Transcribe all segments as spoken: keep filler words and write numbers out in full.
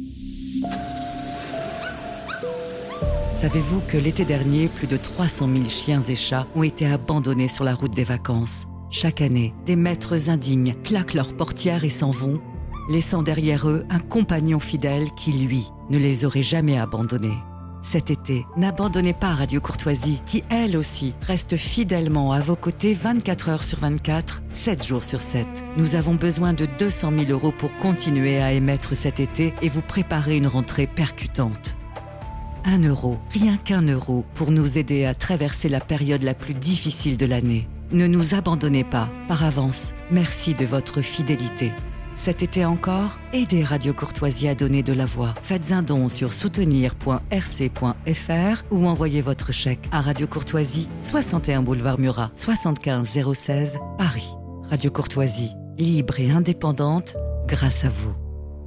Savez-vous que l'été dernier, plus de trois cent mille chiens et chats ont été abandonnés sur la route des vacances ? Chaque année, des maîtres indignes claquent leurs portières et s'en vont, laissant derrière eux un compagnon fidèle qui, lui, ne les aurait jamais abandonnés. Cet été, n'abandonnez pas Radio Courtoisie, qui, elle aussi, reste fidèlement à vos côtés vingt-quatre heures sur vingt-quatre, sept jours sur sept. Nous avons besoin de deux cent mille euros pour continuer à émettre cet été et vous préparer une rentrée percutante. Un euro, rien qu'un euro, pour nous aider à traverser la période la plus difficile de l'année. Ne nous abandonnez pas. Par avance, merci de votre fidélité. Cet été encore, aidez Radio Courtoisie à donner de la voix. Faites un don sur soutenir point r c point f r ou envoyez votre chèque à Radio Courtoisie, soixante et un boulevard Murat, soixante-quinze zéro seize, Paris. Radio Courtoisie, libre et indépendante, grâce à vous.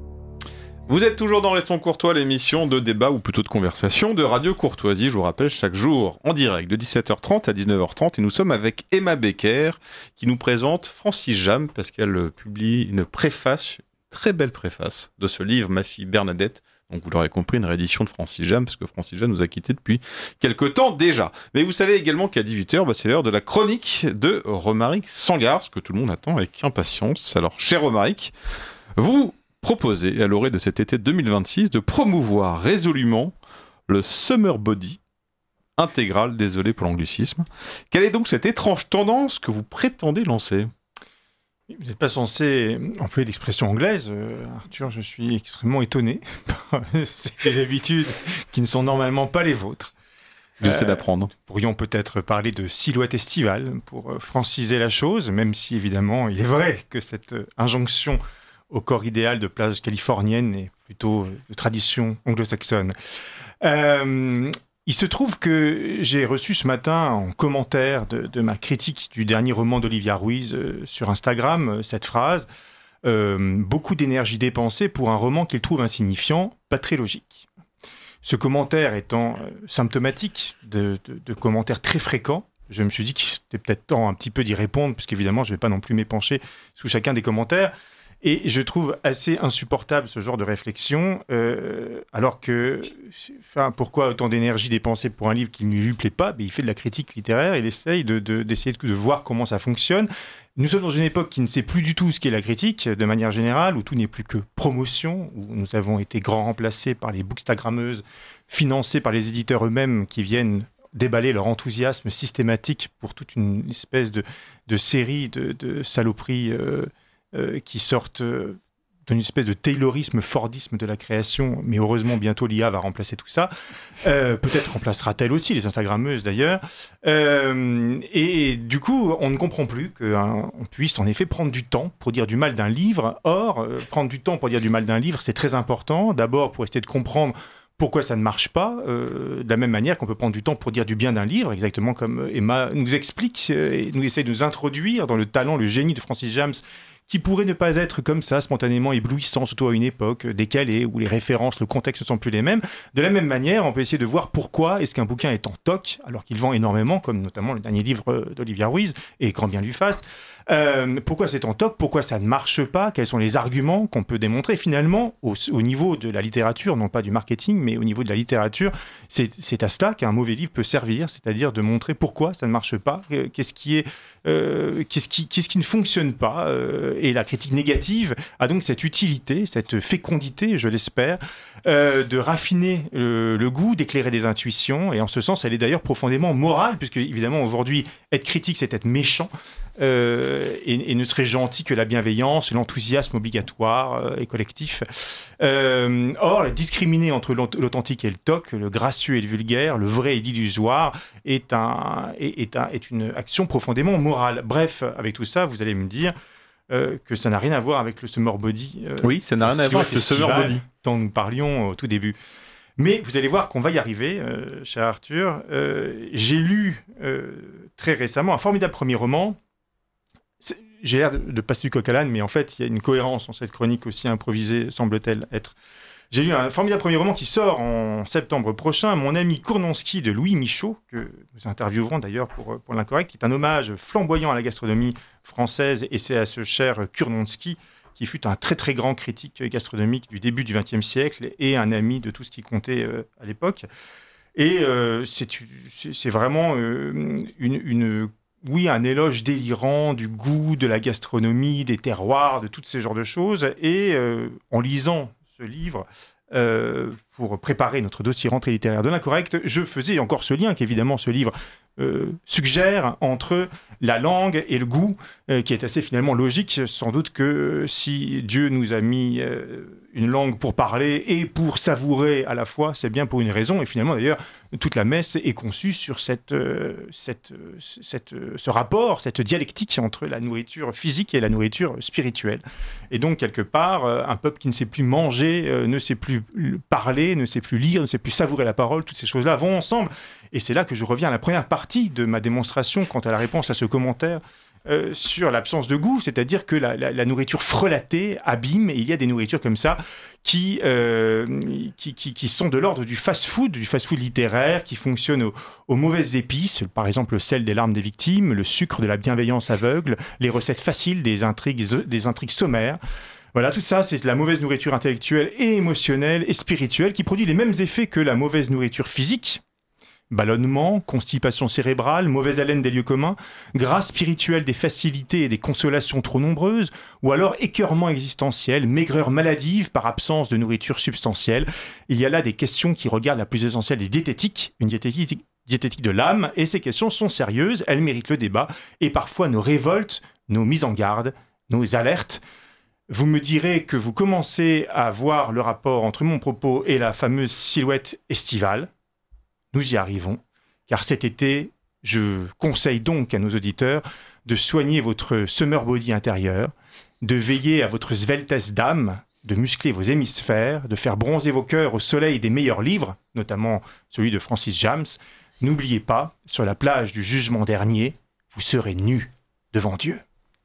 Vous êtes toujours dans Restons Courtois, l'émission de débat ou plutôt de conversation de Radio Courtoisie. Je vous rappelle, chaque jour en direct de dix-sept heures trente à dix-neuf heures trente. Et nous sommes avec Emma Becker qui nous présente Francis Jam parce qu'elle publie une préface, une très belle préface de ce livre, Ma fille Bernadette. Donc vous l'aurez compris, une réédition de Francis Jam parce que Francis Jam nous a quittés depuis quelque temps déjà. Mais vous savez également qu'à dix-huit heures, bah, c'est l'heure de la chronique de Romaric Sangard, ce que tout le monde attend avec impatience. Alors, cher Romaric, vous proposé à l'orée de cet été deux mille vingt-six de promouvoir résolument le summer body intégral, désolé pour l'anglicisme. Quelle est donc cette étrange tendance que vous prétendez lancer ? Vous n'êtes pas censé employer l'expression anglaise, euh, Arthur, je suis extrêmement étonné par ces habitudes qui ne sont normalement pas les vôtres. J'essaie euh, Nous d'apprendre. pourrions peut-être parler de silhouette estivale pour euh, franciser la chose, même si évidemment il est vrai que cette euh, injonction au corps idéal de plage californienne et plutôt de tradition anglo-saxonne. Euh, il se trouve que j'ai reçu ce matin en commentaire de, de ma critique du dernier roman d'Olivia Ruiz euh, sur Instagram euh, cette phrase euh, « Beaucoup d'énergie dépensée pour un roman qu'il trouve insignifiant, pas très logique ». Ce commentaire étant euh, symptomatique de, de, de commentaires très fréquents, je me suis dit qu'il était peut-être temps un petit peu d'y répondre, puisqu'évidemment je ne vais pas non plus m'épancher sous chacun des commentaires. Et je trouve assez insupportable ce genre de réflexion, euh, alors que, enfin, pourquoi autant d'énergie dépensée pour un livre qui ne lui plaît pas ? Ben, il fait de la critique littéraire, il essaye de, de, d'essayer de, de voir comment ça fonctionne. Nous sommes dans une époque qui ne sait plus du tout ce qu'est la critique, de manière générale, où tout n'est plus que promotion, où nous avons été grand remplacés par les bookstagrammeuses, financées par les éditeurs eux-mêmes qui viennent déballer leur enthousiasme systématique pour toute une espèce de, de série de, de saloperies euh, Euh, qui sortent euh, d'une espèce de taylorisme, fordisme de la création, mais heureusement bientôt l'I A va remplacer tout ça. Euh, peut-être remplacera-t-elle aussi les Instagrammeuses d'ailleurs. Euh, et, et du coup, on ne comprend plus qu'on puisse en effet prendre du temps pour dire du mal d'un livre. Or, euh, prendre du temps pour dire du mal d'un livre, c'est très important. D'abord pour essayer de comprendre pourquoi ça ne marche pas, euh, de la même manière qu'on peut prendre du temps pour dire du bien d'un livre, exactement comme Emma nous explique euh, et nous essaie de nous introduire dans le talent, le génie de Francis Jams, qui pourrait ne pas être comme ça, spontanément éblouissant, surtout à une époque décalée, où les références, le contexte ne sont plus les mêmes. De la même manière, on peut essayer de voir pourquoi est-ce qu'un bouquin est en toc, alors qu'il vend énormément, comme notamment le dernier livre d'Olivia Ruiz, et grand bien lui fasse. Euh, pourquoi c'est en toc ? Pourquoi ça ne marche pas ? Quels sont les arguments qu'on peut démontrer ? Finalement, au, au niveau de la littérature, non pas du marketing, mais au niveau de la littérature, c'est, c'est à cela qu'un mauvais livre peut servir, c'est-à-dire de montrer pourquoi ça ne marche pas, qu'est-ce qui, est, euh, qu'est-ce qui, qu'est-ce qui ne fonctionne pas. Euh, et la critique négative a donc cette utilité, cette fécondité, je l'espère, euh, de raffiner le, le goût, d'éclairer des intuitions. Et en ce sens, elle est d'ailleurs profondément morale, puisque évidemment, aujourd'hui, être critique, c'est être méchant. Euh, et, et ne serait gentil que la bienveillance, l'enthousiasme obligatoire euh, et collectif. Euh, or, discriminer entre l'authentique et le toc, le gracieux et le vulgaire, le vrai et l'illusoire, est, un, est, est, un, est une action profondément morale. Bref, avec tout ça, vous allez me dire euh, que ça n'a rien à voir avec le summer body. Euh, oui, ça n'a rien à voir avec le summer body dont nous parlions au tout début. Mais vous allez voir qu'on va y arriver, euh, cher Arthur. Euh, j'ai lu euh, très récemment un formidable premier roman. C'est, j'ai l'air de, de passer du coq à l'âne, mais en fait, il y a une cohérence dans cette chronique aussi improvisée, semble-t-elle être. J'ai lu un formidable premier roman qui sort en septembre prochain, Mon ami Kournonsky de Louis Michaud, que nous interviewerons d'ailleurs pour, pour l'Incorrect, qui est un hommage flamboyant à la gastronomie française, et c'est à ce cher Kournonsky qui fut un très très grand critique gastronomique du début du vingtième siècle et un ami de tout ce qui comptait euh, à l'époque. Et euh, c'est, c'est, c'est vraiment euh, une, une, oui, un éloge délirant du goût, de la gastronomie, des terroirs, de tous ces genres de choses. Et euh, en lisant ce livre, euh, pour préparer notre dossier rentrée littéraire de l'incorrect, je faisais encore ce lien qu'évidemment ce livre euh, suggère entre la langue et le goût, euh, qui est assez finalement logique. Sans doute que si Dieu nous a mis euh, une langue pour parler et pour savourer à la fois, c'est bien pour une raison. Et finalement, d'ailleurs, toute la messe est conçue sur cette, euh, cette, cette, ce rapport, cette dialectique entre la nourriture physique et la nourriture spirituelle. Et donc, quelque part, euh, un peuple qui ne sait plus manger, euh, ne sait plus parler, ne sait plus lire, ne sait plus savourer la parole, toutes ces choses-là vont ensemble. Et c'est là que je reviens à la première partie de ma démonstration quant à la réponse à ce commentaire euh, sur l'absence de goût, c'est-à-dire que la, la, la nourriture frelatée abîme, et il y a des nourritures comme ça qui, euh, qui, qui, qui sont de l'ordre du fast-food, du fast-food littéraire, qui fonctionnent aux, aux mauvaises épices, par exemple le sel des larmes des victimes, le sucre de la bienveillance aveugle, les recettes faciles des intrigues, des intrigues sommaires. Voilà, tout ça, c'est la mauvaise nourriture intellectuelle et émotionnelle et spirituelle qui produit les mêmes effets que la mauvaise nourriture physique. Ballonnement, constipation cérébrale, mauvaise haleine des lieux communs, grâce spirituelle des facilités et des consolations trop nombreuses, ou alors écœurement existentiel, maigreur maladive par absence de nourriture substantielle. Il y a là des questions qui regardent la plus essentielle des diététiques, une diététique, diététique de l'âme, et ces questions sont sérieuses, elles méritent le débat, et parfois nos révoltes, nos mises en garde, nos alertes. Vous me direz que vous commencez à voir le rapport entre mon propos et la fameuse silhouette estivale. Nous y arrivons, car cet été, je conseille donc à nos auditeurs de soigner votre summer body intérieur, de veiller à votre sveltesse d'âme, de muscler vos hémisphères, de faire bronzer vos cœurs au soleil des meilleurs livres, notamment celui de Francis James. N'oubliez pas, sur la plage du jugement dernier, vous serez nus devant Dieu.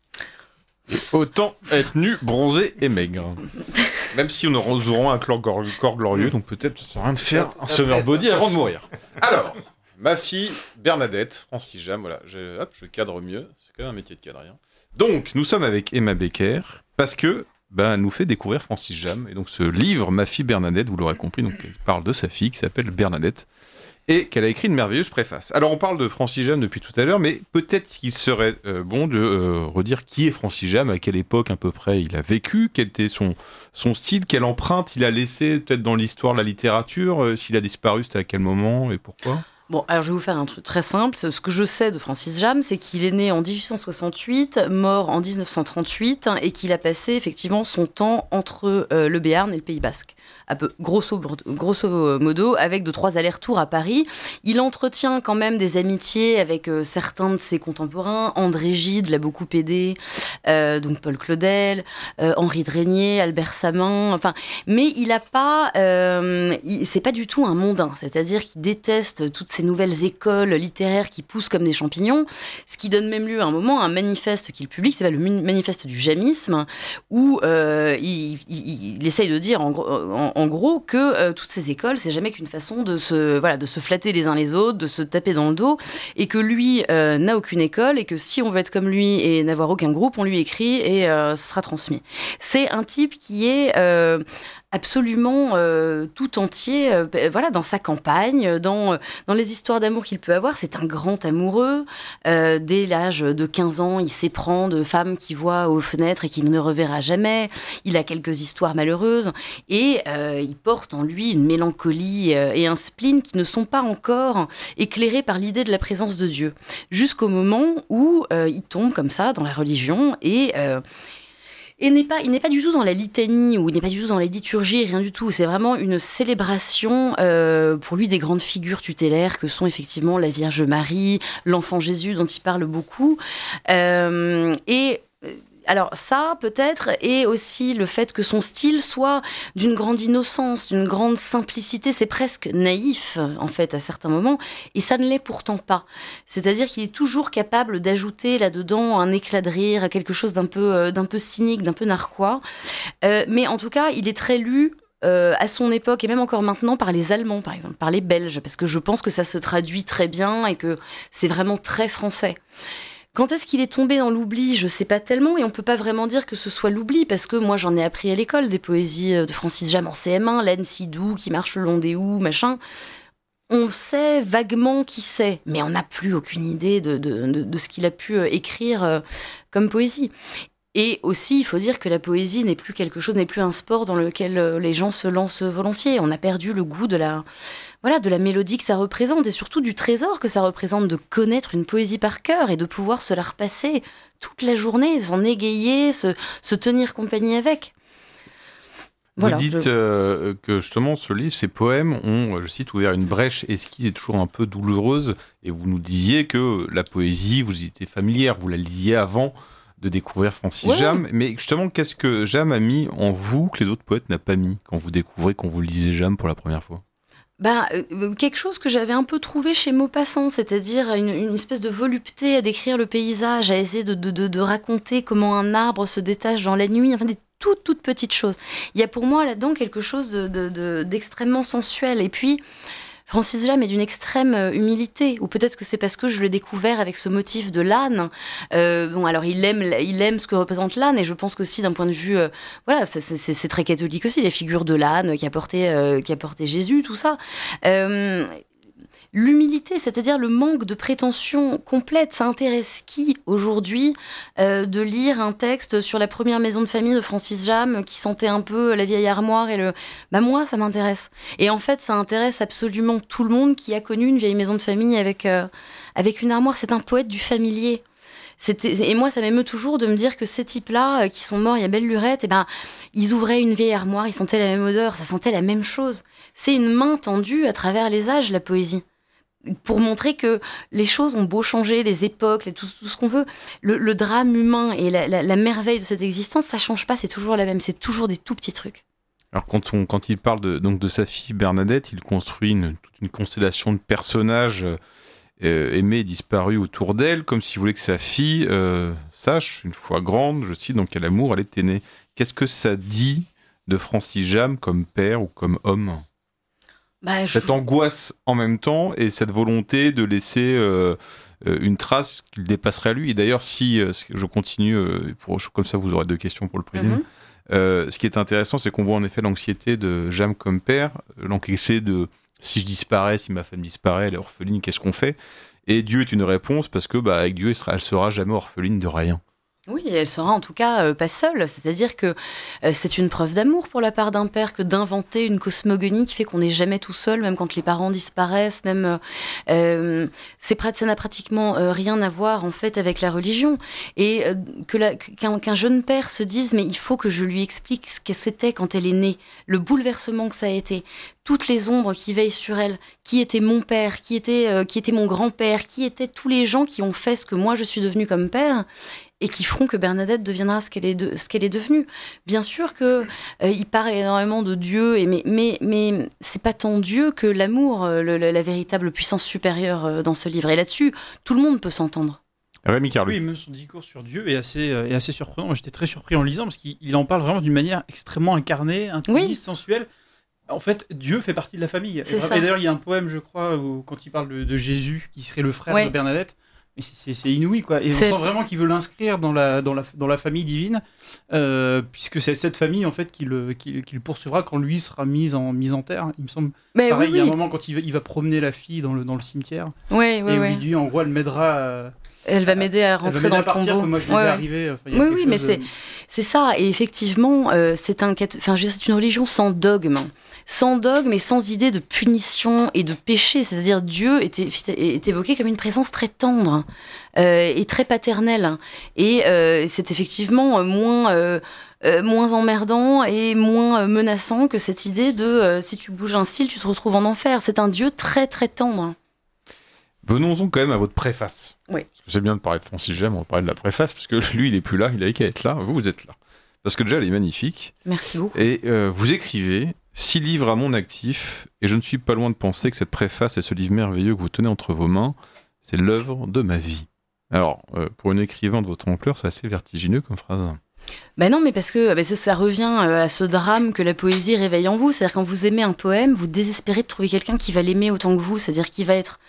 Autant être nu, bronzé et maigre. Même si on auront un corps, corps glorieux, donc peut-être ça sert à rien de faire un summer body avant de mourir. Alors, ma fille Bernadette, Francis Jam, voilà, je, hop, je cadre mieux, c'est quand même un métier de cadreur. Donc, nous sommes avec Emma Becker, parce que ben, elle nous fait découvrir Francis Jam, et donc ce livre, Ma fille Bernadette, vous l'aurez compris, donc elle parle de sa fille qui s'appelle Bernadette, et qu'elle a écrit une merveilleuse préface. Alors on parle de Francis Jam depuis tout à l'heure, mais peut-être qu'il serait euh, bon de euh, redire qui est Francis Jam, à quelle époque à peu près il a vécu, quel était son, son style, quelle empreinte il a laissé peut-être dans l'histoire de la littérature, euh, s'il a disparu, c'était à quel moment et pourquoi ? Bon, alors je vais vous faire un truc très simple. Ce que je sais de Francis Jam, c'est qu'il est né en dix-huit cent soixante-huit, mort en dix-neuf cent trente-huit, et qu'il a passé effectivement son temps entre euh, le Béarn et le Pays Basque. Un peu grosso, grosso modo, avec deux, trois allers-retours à Paris. Il entretient quand même des amitiés avec euh, certains de ses contemporains. André Gide l'a beaucoup aidé, euh, donc Paul Claudel, euh, Henri de Régnier, Albert Samin. Enfin, mais il a pas, euh, il, c'est pas du tout un mondain. C'est-à-dire qu'il déteste toutes ces nouvelles écoles littéraires qui poussent comme des champignons, ce qui donne même lieu à un moment à un manifeste qu'il publie, qui s'appelle le manifeste du jamisme, où euh, il, il, il essaye de dire en, en, en gros que euh, toutes ces écoles, c'est jamais qu'une façon de se, voilà, de se flatter les uns les autres, de se taper dans le dos, et que lui euh, n'a aucune école, et que si on veut être comme lui et n'avoir aucun groupe, on lui écrit et euh, ce sera transmis. C'est un type qui est... Euh, absolument euh, tout entier, euh, voilà, dans sa campagne, dans, dans les histoires d'amour qu'il peut avoir. C'est un grand amoureux. Euh, dès l'âge de quinze ans, il s'éprend de femmes qu'il voit aux fenêtres et qu'il ne reverra jamais. Il a quelques histoires malheureuses et euh, il porte en lui une mélancolie euh, et un spleen qui ne sont pas encore éclairés par l'idée de la présence de Dieu. Jusqu'au moment où euh, il tombe comme ça dans la religion et... Euh, Et n'est pas, il n'est pas du tout dans la litanie ou il n'est pas du tout dans les liturgies, rien du tout. C'est vraiment une célébration euh, pour lui des grandes figures tutélaires que sont effectivement la Vierge Marie, l'enfant Jésus dont il parle beaucoup. Euh, et... Alors ça, peut-être, et aussi le fait que son style soit d'une grande innocence, d'une grande simplicité, c'est presque naïf, en fait, à certains moments, et ça ne l'est pourtant pas. C'est-à-dire qu'il est toujours capable d'ajouter là-dedans un éclat de rire, quelque chose d'un peu, d'un peu cynique, d'un peu narquois. Euh, mais en tout cas, il est très lu Euh, à son époque, et même encore maintenant, par les Allemands, par exemple, par les Belges, parce que je pense que ça se traduit très bien et que c'est vraiment très français. Quand est-ce qu'il est tombé dans l'oubli ? Je ne sais pas tellement, et on ne peut pas vraiment dire que ce soit l'oubli, parce que moi j'en ai appris à l'école, des poésies de Francis Jammes en C M un, Laine si doux, qui marche le long des houes, machin. On sait vaguement qui c'est, mais on n'a plus aucune idée de, de, de, de ce qu'il a pu écrire comme poésie. Et aussi, il faut dire que la poésie n'est plus quelque chose, n'est plus un sport dans lequel les gens se lancent volontiers. On a perdu le goût de la, voilà, de la mélodie que ça représente, et surtout du trésor que ça représente de connaître une poésie par cœur et de pouvoir se la repasser toute la journée, s'en égayer, se, se tenir compagnie avec. Voilà, vous dites je... euh, que justement ce livre, ces poèmes ont, je cite, ouvert une brèche esquisse et toujours un peu douloureuse, et vous nous disiez que la poésie, vous y étiez familière, vous la lisiez avant de découvrir Francis ouais. Jammes, mais justement, qu'est-ce que Jammes a mis en vous que les autres poètes n'ont pas mis quand vous découvrez, quand vous lisez Jammes pour la première fois ? Bah, euh, quelque chose que j'avais un peu trouvé chez Maupassant, c'est-à-dire une, une espèce de volupté à décrire le paysage, à essayer de, de, de, de raconter comment un arbre se détache dans la nuit, enfin des toutes, toutes petites choses. Il y a pour moi là-dedans quelque chose de, de, de, d'extrêmement sensuel. Et puis, Francis Jammes est d'une extrême humilité, ou peut-être que c'est parce que je l'ai découvert avec ce motif de l'âne. Euh, bon, alors il aime, il aime ce que représente l'âne, et je pense qu'aussi d'un point de vue, euh, voilà, c'est, c'est, c'est très catholique aussi, les figures de l'âne qui a porté, euh, qui a porté Jésus, tout ça. Euh, L'humilité, c'est-à-dire le manque de prétention complète, ça intéresse qui aujourd'hui euh, de lire un texte sur la première maison de famille de Francis Jammes qui sentait un peu la vieille armoire et le... Bah moi, ça m'intéresse. Et en fait, ça intéresse absolument tout le monde qui a connu une vieille maison de famille avec, euh, avec une armoire. C'est un poète du familier. C'était... Et moi, ça m'émeut toujours de me dire que ces types-là, euh, qui sont morts il y a belle lurette, eh ben, ils ouvraient une vieille armoire, ils sentaient la même odeur, ça sentait la même chose. C'est une main tendue à travers les âges, la poésie. Pour montrer que les choses ont beau changer, les époques, les, tout, tout ce qu'on veut, le, le drame humain et la, la, la merveille de cette existence, ça change pas, c'est toujours la même, c'est toujours des tout petits trucs. Alors quand, on, quand il parle de, donc de sa fille Bernadette, il construit une, toute une constellation de personnages euh, aimés et disparus autour d'elle, comme s'il voulait que sa fille euh, sache, une fois grande, je cite, dans quel amour elle était née. Qu'est-ce que ça dit de Francis Jammes comme père ou comme homme ? Bah, je... Cette angoisse en même temps et cette volonté de laisser euh, une trace qu'il dépasserait à lui. Et d'ailleurs, si euh, je continue, euh, pour, comme ça vous aurez deux questions pour le président. Mm-hmm. Euh, ce qui est intéressant, c'est qu'on voit en effet l'anxiété de Jammes comme père, l'anxiété de si je disparais, si ma femme disparaît, elle est orpheline, qu'est-ce qu'on fait ? Et Dieu est une réponse parce que bah, avec Dieu, elle sera, elle sera jamais orpheline de rien. Oui, elle sera en tout cas euh, pas seule, c'est-à-dire que euh, c'est une preuve d'amour pour la part d'un père que d'inventer une cosmogonie qui fait qu'on n'est jamais tout seul, même quand les parents disparaissent, même euh, c'est, ça n'a pratiquement euh, rien à voir en fait avec la religion, et euh, que la, qu'un, qu'un jeune père se dise mais il faut que je lui explique ce que c'était quand elle est née, le bouleversement que ça a été, toutes les ombres qui veillent sur elle, qui était mon père, qui était, euh, qui était mon grand-père, qui étaient tous les gens qui ont fait ce que moi je suis devenue comme père, et qui feront que Bernadette deviendra ce qu'elle est, de, ce qu'elle est devenue. Bien sûr qu'il euh, parle énormément de Dieu, et mais, mais, mais c'est pas tant Dieu que l'amour, le, la, la véritable puissance supérieure euh, dans ce livre. Et là-dessus, tout le monde peut s'entendre. Rémi Carlu. Oui, même son discours sur Dieu est assez, euh, est assez surprenant. Moi, j'étais très surpris en le lisant, parce qu'il il en parle vraiment d'une manière extrêmement incarnée, intimiste, oui. sensuelle. En fait, Dieu fait partie de la famille. C'est et, ça. Et d'ailleurs, il y a un poème, je crois, où, quand il parle de, de Jésus, qui serait le frère ouais. de Bernadette. Mais c'est, c'est, c'est inouï, quoi. Et c'est... on sent vraiment qu'il veut l'inscrire dans la, dans la, dans la famille divine, euh, puisque c'est cette famille, en fait, qui le, qui, qui le poursuivra quand lui sera mis en, mis en terre. Il me semble. Mais pareil, oui, il y a oui. un moment quand il va, il va promener la fille dans le, dans le cimetière. Oui, oui, et où oui. il dit, en gros, elle m'aidera à... Elle va m'aider à rentrer m'aider dans à partir, le tombeau. Moi, je vais ouais, arriver. Enfin, oui, oui, mais c'est, de... c'est ça. Et effectivement, euh, c'est, un, enfin, c'est une religion sans dogme. Sans dogme et sans idée de punition et de péché. C'est-à-dire Dieu est, est évoqué comme une présence très tendre euh, et très paternelle. Et euh, c'est effectivement moins... Euh, Euh, moins emmerdant et moins euh, menaçant que cette idée de euh, si tu bouges un cil, tu te retrouves en enfer. C'est un Dieu très très tendre. Venons-en quand même à votre préface. Oui. Parce que c'est bien de parler de Francis Jammes, on va parler de la préface, parce que lui, il est plus là, il avait qu'à être là, vous, vous êtes là. Parce que déjà, elle est magnifique. Merci beaucoup. Et euh, vous écrivez « Six livres à mon actif, et je ne suis pas loin de penser que cette préface et ce livre merveilleux que vous tenez entre vos mains, c'est l'œuvre de ma vie. » Alors, euh, pour une écrivain de votre ampleur, c'est assez vertigineux comme phrase. Ben non, mais parce que ben ça, ça revient à ce drame que la poésie réveille en vous. C'est-à-dire quand vous aimez un poème, vous désespérez de trouver quelqu'un qui va l'aimer autant que vous. C'est-à-dire qui va être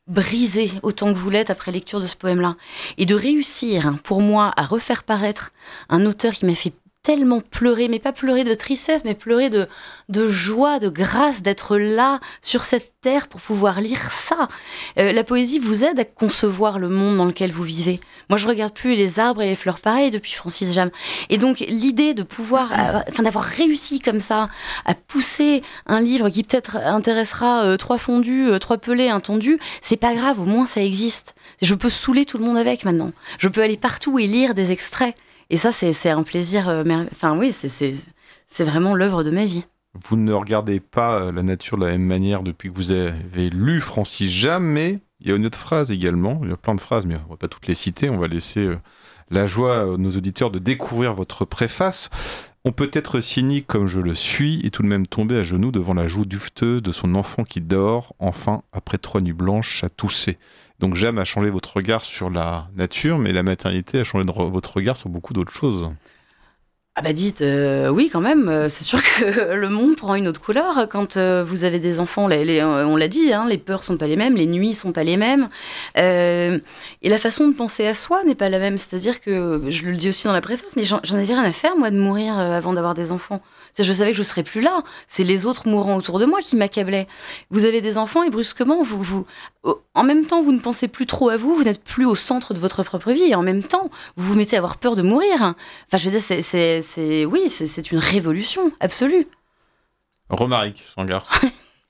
brisé autant que vous l'êtes après lecture de ce poème-là. Et de réussir, pour moi, à refaire paraître un auteur qui m'a fait tellement pleurer, mais pas pleurer de tristesse, mais pleurer de, de joie, de grâce, d'être là, sur cette terre, pour pouvoir lire ça. Euh, la poésie vous aide à concevoir le monde dans lequel vous vivez. Moi, je regarde plus les arbres et les fleurs pareilles depuis Francis Jammes. Et donc, l'idée de pouvoir, euh, enfin, d'avoir réussi comme ça, à pousser un livre qui peut-être intéressera euh, trois fondus, euh, trois pelés, un tondu, c'est pas grave, au moins ça existe. Je peux saouler tout le monde avec maintenant. Je peux aller partout et lire des extraits. Et ça, c'est, c'est un plaisir. Euh, mer- enfin, oui, c'est, c'est, c'est vraiment l'œuvre de ma vie. Vous ne regardez pas la nature de la même manière depuis que vous avez lu Francis Jammes, mais il y a une autre phrase également. Il y a plein de phrases, mais on ne va pas toutes les citer. On va laisser euh, la joie à nos auditeurs de découvrir votre préface. On peut être cynique comme je le suis et tout de même tomber à genoux devant la joue duveteuse de son enfant qui dort, enfin, après trois nuits blanches, à tousser. Donc Jammes a changé votre regard sur la nature, mais la maternité a changé re- votre regard sur beaucoup d'autres choses. Ah bah dites, euh, oui quand même, euh, c'est sûr que le monde prend une autre couleur quand euh, vous avez des enfants, les, les, euh, on l'a dit, hein, les peurs sont pas les mêmes, les nuits sont pas les mêmes, euh, et la façon de penser à soi n'est pas la même, c'est-à-dire que, je le dis aussi dans la préface, mais j'en, j'en avais rien à faire moi de mourir euh, avant d'avoir des enfants. C'est, je savais que je serais plus là, c'est les autres mourants autour de moi qui m'accablaient. Vous avez des enfants et brusquement, vous, vous, en même temps vous ne pensez plus trop à vous, vous n'êtes plus au centre de votre propre vie, et en même temps vous vous mettez à avoir peur de mourir. Enfin je veux dire, c'est... c'est C'est, oui, c'est, c'est une révolution absolue. Romaric, son garçon.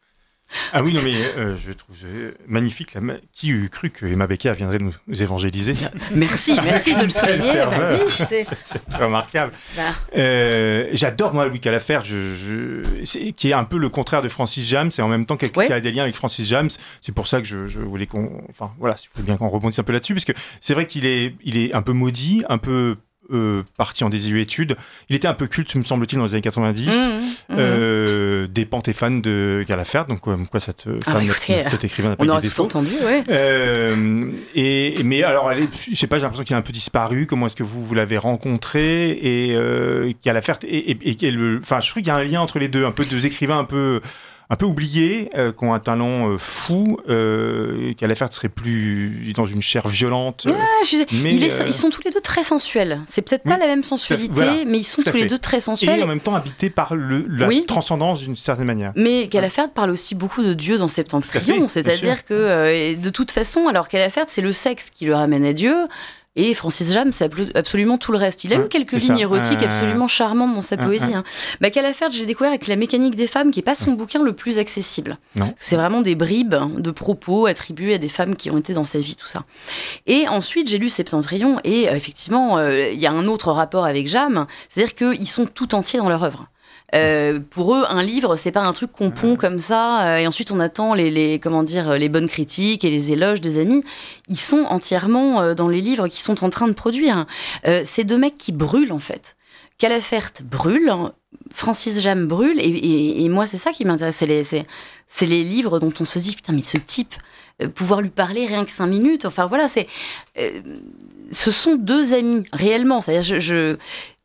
Ah oui, non mais euh, je trouve euh, magnifique. La ma... Qui eût cru que Emma Becker viendrait nous, nous évangéliser? Merci, merci de le souligner. Bah, oui, c'était... C'est remarquable. Bah. Euh, j'adore moi Louis Calafert, je, je... C'est, qui est un peu le contraire de Francis Jammes. C'est en même temps quelqu'un ouais. qui a des liens avec Francis Jammes. C'est pour ça que je, je voulais qu'on, enfin voilà, si vous voulez bien qu'on rebondisse un peu là-dessus, parce que c'est vrai qu'il est, il est un peu maudit, un peu Euh, parti en désuétude. Il était un peu culte, me semble-t-il, dans les années quatre-vingt-dix. Mmh, mmh. Euh, des pans et fans de Calafert, donc comme quoi cette ah, femme, écoutez, cet écrivain n'a pas on eu aura des défauts. tout entendu, ouais. Euh, et mais alors, elle est, je sais pas, j'ai l'impression qu'il a un peu disparu. Comment est-ce que vous vous l'avez rencontré et euh, Calafert et, et, et, et le, enfin, je trouve qu'il y a un lien entre les deux, un peu deux écrivains un peu un peu oubliés, euh, qui ont un talent euh, fou, euh, Calafert serait plus dans une chair violente. Euh, ah, je, mais, il est, euh, ils sont tous les deux très sensuels. C'est peut-être oui, pas la même sensualité, voilà, mais ils sont tous les deux très sensuels. Et en même temps habités par le, la oui. transcendance d'une certaine manière. Mais Calafert parle aussi beaucoup de Dieu dans Septentrion, c'est-à-dire que euh, de toute façon, alors Calafert, c'est le sexe qui le ramène à Dieu. Et Francis Jammes, c'est absolument tout le reste. Il a eu quelques lignes ça. érotiques euh... absolument charmantes dans sa poésie. Euh... Hein. Bah, Calafert, j'ai découvert avec La mécanique des femmes, qui n'est pas son bouquin le plus accessible. Non. C'est vraiment des bribes de propos attribués à des femmes qui ont été dans sa vie, tout ça. Et ensuite, j'ai lu Septentrion, et euh, effectivement, il euh, y a un autre rapport avec Jammes, c'est-à-dire qu'ils sont tout entiers dans leur œuvre. Euh, pour eux, un livre, c'est pas un truc qu'on pond comme ça, euh, et ensuite on attend les, les, comment dire, les bonnes critiques et les éloges des amis. Ils sont entièrement euh, dans les livres qu'ils sont en train de produire. Euh, c'est deux mecs qui brûlent, en fait. Calafert brûle, Francis Jammes brûle, et, et, et moi, c'est ça qui m'intéresse. C'est les, c'est, c'est les livres dont on se dit, putain, mais ce type, euh, pouvoir lui parler rien que cinq minutes, enfin voilà, c'est... Euh, ce sont deux amis, réellement. C'est-à-dire, je... je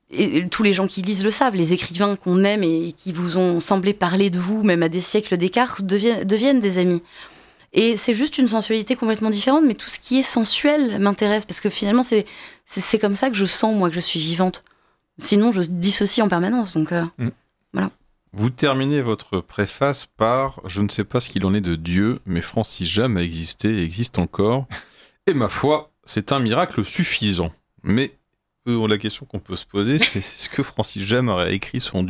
et tous les gens qui lisent le savent, les écrivains qu'on aime et qui vous ont semblé parler de vous, même à des siècles d'écart, deviennent, deviennent des amis. Et c'est juste une sensualité complètement différente, mais tout ce qui est sensuel m'intéresse, parce que finalement, c'est, c'est, c'est comme ça que je sens, moi, que je suis vivante. Sinon, je dissocie en permanence, donc euh, mmh. voilà. Vous terminez votre préface par « Je ne sais pas ce qu'il en est de Dieu, mais Francis Jammes a existé et existe encore. Et ma foi, c'est un miracle suffisant. » Mais la question qu'on peut se poser, c'est est-ce que Francis Jammes aurait écrit son Dieu ?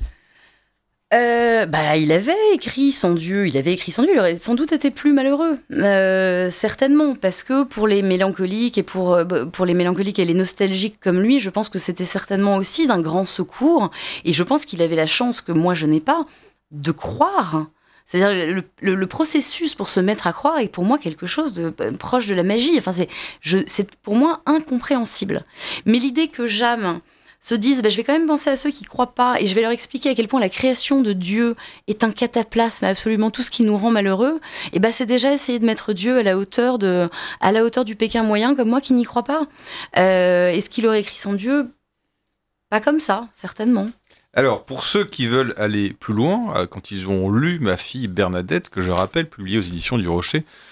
Euh, bah, il avait écrit son Dieu, il avait écrit son Dieu, il aurait sans doute été plus malheureux, euh, certainement, parce que pour les mélancoliques et pour, pour les mélancoliques et les nostalgiques comme lui, je pense que c'était certainement aussi d'un grand secours, et je pense qu'il avait la chance que moi je n'ai pas, de croire. C'est-à-dire le, le, le processus pour se mettre à croire est pour moi quelque chose de proche de la magie. Enfin, c'est, je, c'est pour moi incompréhensible. Mais l'idée que Jammes se dise ben, « je vais quand même penser à ceux qui ne croient pas et je vais leur expliquer à quel point la création de Dieu est un cataplasme à absolument tout ce qui nous rend malheureux », et ben, c'est déjà essayer de mettre Dieu à la hauteur, de, à la hauteur du Pékin moyen, comme moi qui n'y crois pas. Euh, est-ce qu'il aurait écrit son Dieu ? Pas comme ça, certainement. Alors, pour ceux qui veulent aller plus loin, quand ils ont lu Ma fille Bernadette, que je rappelle, publiée aux éditions du Rocher,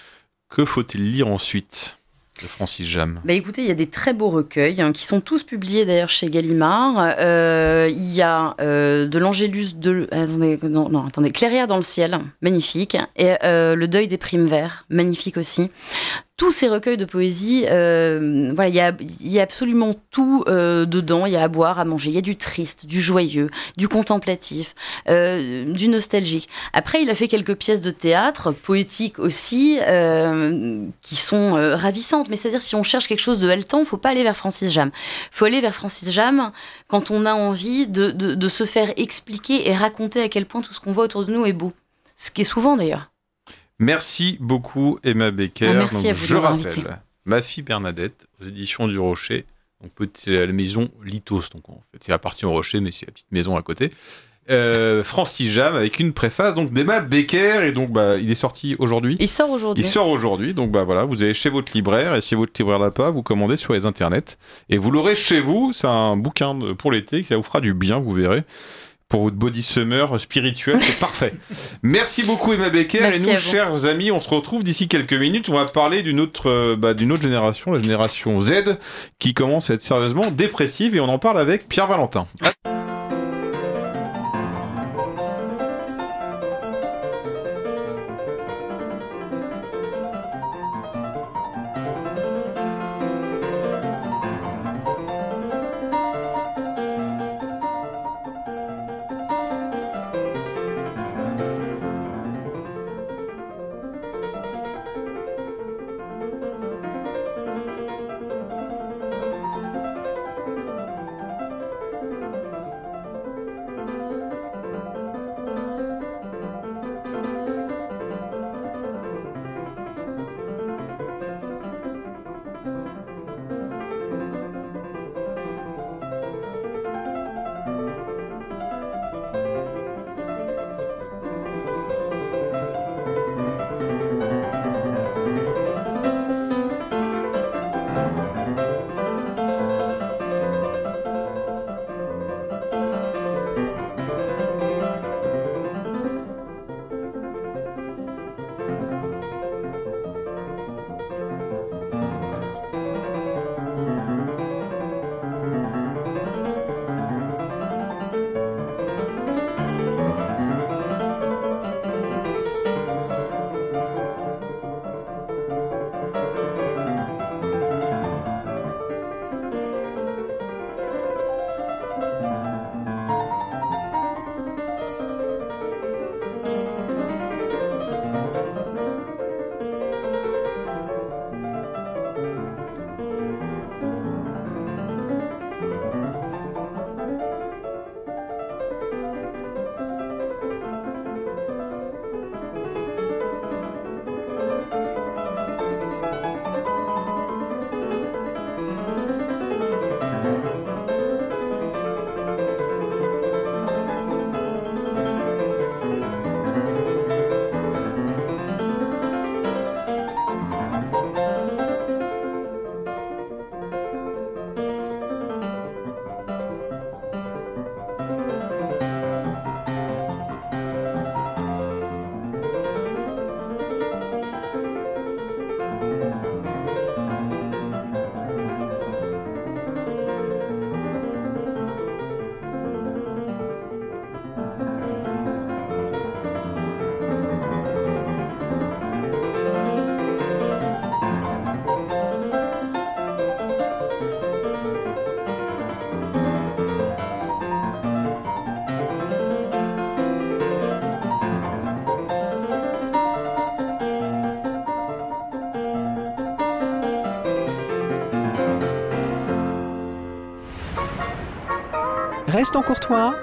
Que faut-il lire ensuite de Francis Jammes? Bah écoutez, il y a des très beaux recueils hein, qui sont tous publiés d'ailleurs chez Gallimard. Euh, il y a euh, de l'Angélus de... Attendez, non, non, attendez, Clairière dans le ciel, magnifique. Et euh, Le deuil des primes verts, magnifique aussi. Tous ces recueils de poésie, euh, voilà, il y a, il y a absolument tout euh, dedans. Il y a à boire, à manger. Il y a du triste, du joyeux, du contemplatif, euh, du nostalgique. Après, il a fait quelques pièces de théâtre, poétiques aussi, euh, qui sont euh, ravissantes. Mais c'est-à-dire, si on cherche quelque chose de haletant, il ne faut pas aller vers Francis Jammes. Il faut aller vers Francis Jammes quand on a envie de, de, de se faire expliquer et raconter à quel point tout ce qu'on voit autour de nous est beau. Ce qui est souvent, d'ailleurs. Merci beaucoup Emma Becker. Ah, merci donc, à vous je de rappelle, m'inviter. Ma fille Bernadette aux éditions du Rocher. Donc petite la maison Lithos. Donc en fait, il appartient au Rocher, mais c'est la petite maison à côté. Euh, Francis Jammes avec une préface donc d'Emma Becker et donc bah il est sorti aujourd'hui. Il sort aujourd'hui. Il sort aujourd'hui. Donc bah voilà, vous allez chez votre libraire et si votre libraire l'a pas, vous commandez sur les internets et vous l'aurez chez vous. C'est un bouquin pour l'été qui ça vous fera du bien, vous verrez. Pour votre body summer spirituel, c'est parfait. Merci beaucoup Emma Becker. Merci et nous, chers amis, on se retrouve d'ici quelques minutes. On va parler d'une autre, euh, bah, d'une autre génération, la génération Z, qui commence à être sérieusement dépressive et on en parle avec Pierre Valentin. Restons courtois,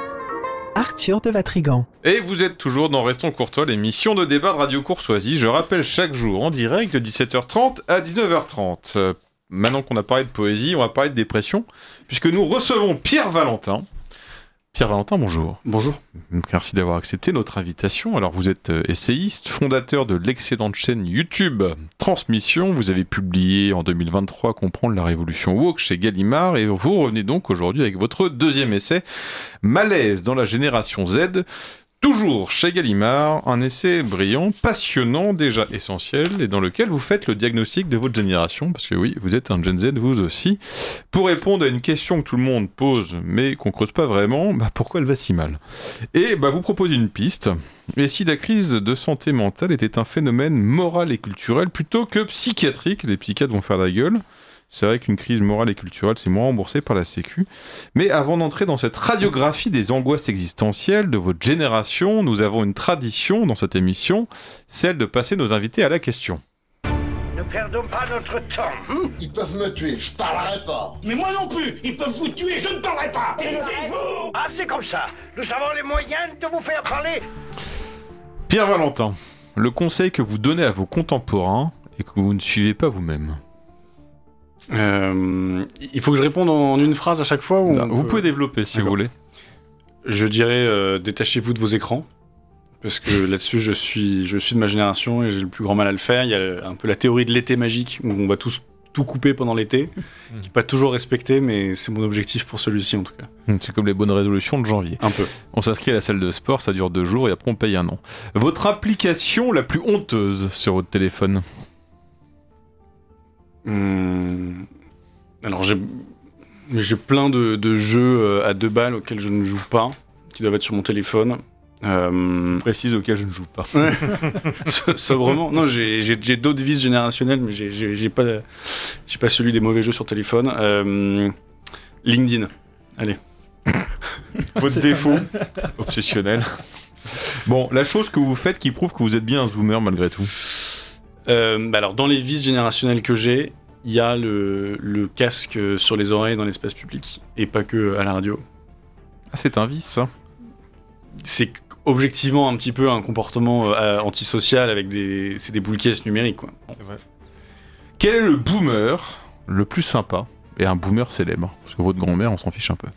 Arthur de Vatrigan. Et vous êtes toujours dans Restons courtois, l'émission de débat de Radio Courtoisie. Je rappelle chaque jour en direct de dix-sept heures trente à dix-neuf heures trente. Euh, maintenant qu'on a parlé de poésie, on va parler de dépression, puisque nous recevons Pierre Valentin. Pierre Valentin, bonjour. Bonjour. Merci d'avoir accepté notre invitation. Alors, vous êtes essayiste, fondateur de l'excellente chaîne YouTube Transmission. Vous avez publié en deux mille vingt-trois Comprendre la révolution woke chez Gallimard et vous revenez donc aujourd'hui avec votre deuxième essai, Malaise dans la génération Z. Toujours chez Gallimard, un essai brillant, passionnant, déjà essentiel, et dans lequel vous faites le diagnostic de votre génération, parce que oui, vous êtes un Gen Z, vous aussi, pour répondre à une question que tout le monde pose, mais qu'on creuse pas vraiment, bah pourquoi elle va si mal ? Et bah vous proposez une piste, et si la crise de santé mentale était un phénomène moral et culturel plutôt que psychiatrique, les psychiatres vont faire la gueule. C'est vrai qu'une crise morale et culturelle, c'est moins remboursé par la Sécu. Mais avant d'entrer dans cette radiographie des angoisses existentielles de votre génération, nous avons une tradition dans cette émission, celle de passer nos invités à la question. Ne perdons pas notre temps. Hein? Ils peuvent me tuer, je parlerai pas. Mais moi non plus, ils peuvent vous tuer, je ne parlerai pas. Taisez-vous. Ah, c'est comme ça. Nous avons les moyens de vous faire parler. Pierre Valentin, le conseil que vous donnez à vos contemporains et que vous ne suivez pas vous-même. Euh, il faut que je réponde en une phrase à chaque fois ou non, Vous peut... pouvez développer si D'accord. vous voulez. Je dirais euh, détachez-vous de vos écrans, parce que là-dessus je suis, je suis de ma génération et j'ai le plus grand mal à le faire. Il y a un peu la théorie de l'été magique où on va tous tout couper pendant l'été, qui n'est pas toujours respecté, mais c'est mon objectif pour celui-ci en tout cas. C'est comme les bonnes résolutions de janvier. Un peu. On s'inscrit à la salle de sport, ça dure deux jours et après on paye un an. Votre application la plus honteuse sur votre téléphone ? Hum, alors j'ai, j'ai plein de, de jeux à deux balles auxquels je ne joue pas, qui doivent être sur mon téléphone. Euh... Précise auquel je ne joue pas. Sobrement. Non, j'ai, j'ai, j'ai d'autres vices générationnels, mais j'ai, j'ai, j'ai, pas, j'ai pas celui des mauvais jeux sur téléphone. Euh... LinkedIn. Allez. Votre défaut obsessionnel. Bon, la chose que vous faites qui prouve que vous êtes bien un zoomer malgré tout. Euh, bah alors, dans les vices générationnels que j'ai, il y a le, le casque sur les oreilles dans l'espace public, et pas que à la radio. Ah, c'est un vice, ça. C'est objectivement un petit peu un comportement euh, antisocial avec des... C'est des boules caisses numériques, quoi. C'est vrai. Quel est le boomer le plus sympa et un boomer célèbre ? Parce que votre grand-mère, on s'en fiche un peu.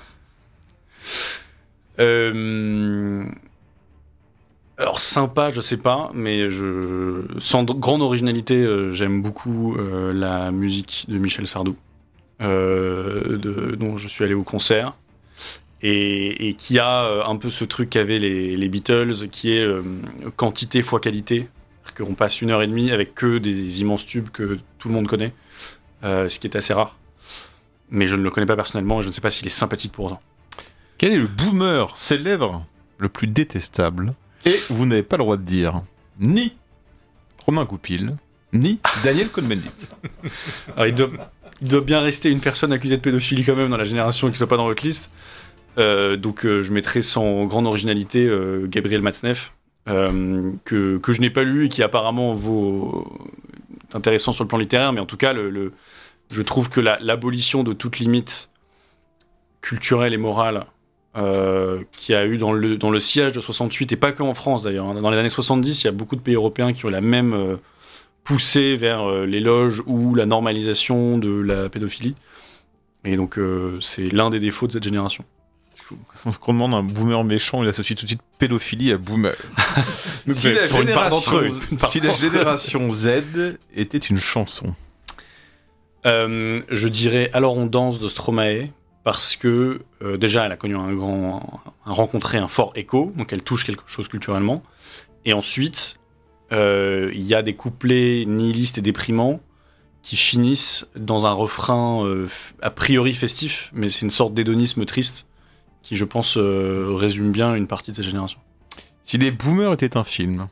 euh... Alors sympa, je sais pas, mais je sans d- grande originalité, euh, j'aime beaucoup euh, la musique de Michel Sardou, euh, de, dont je suis allé au concert, et, et qui a euh, un peu ce truc qu'avaient les, les Beatles, qui est euh, quantité fois qualité, c'est-à-dire qu'on passe une heure et demie avec que des immenses tubes que tout le monde connaît, euh, ce qui est assez rare. Mais je ne le connais pas personnellement et je ne sais pas s'il est sympathique pour autant. Quel est le boomer célèbre le plus détestable ? Et vous n'avez pas le droit de dire ni Romain Goupil, ni Daniel Cohn-Bendit. Alors, il doit, il doit bien rester une personne accusée de pédophilie quand même dans la génération qui ne soit pas dans votre liste. Euh, donc euh, je mettrai sans grande originalité euh, Gabriel Matzneff, euh, que, que je n'ai pas lu et qui apparemment vaut intéressant sur le plan littéraire, mais en tout cas, le, le, je trouve que la, l'abolition de toute limite culturelle et morale Euh, qui a eu dans le, dans le sillage de soixante-huit, et pas que en France d'ailleurs. Dans les années soixante-dix, il y a beaucoup de pays européens qui ont la même euh, poussée vers euh, l'éloge ou la normalisation de la pédophilie. Et donc, euh, c'est l'un des défauts de cette génération. Qu'on demande un boomer méchant, il associe tout de suite pédophilie à boomer. si, Mais la pour une part d'entre eux, génération, une part si la d'entre eux. génération Z était une chanson. Euh, je dirais Alors on danse de Stromae, parce que euh, déjà elle a connu un grand, un, rencontré un fort écho, donc elle touche quelque chose culturellement. Et ensuite, euh, il y a des couplets nihilistes et déprimants qui finissent dans un refrain euh, a priori festif, mais c'est une sorte d'hédonisme triste qui, je pense, euh, résume bien une partie de cette génération. Si les boomers étaient un film.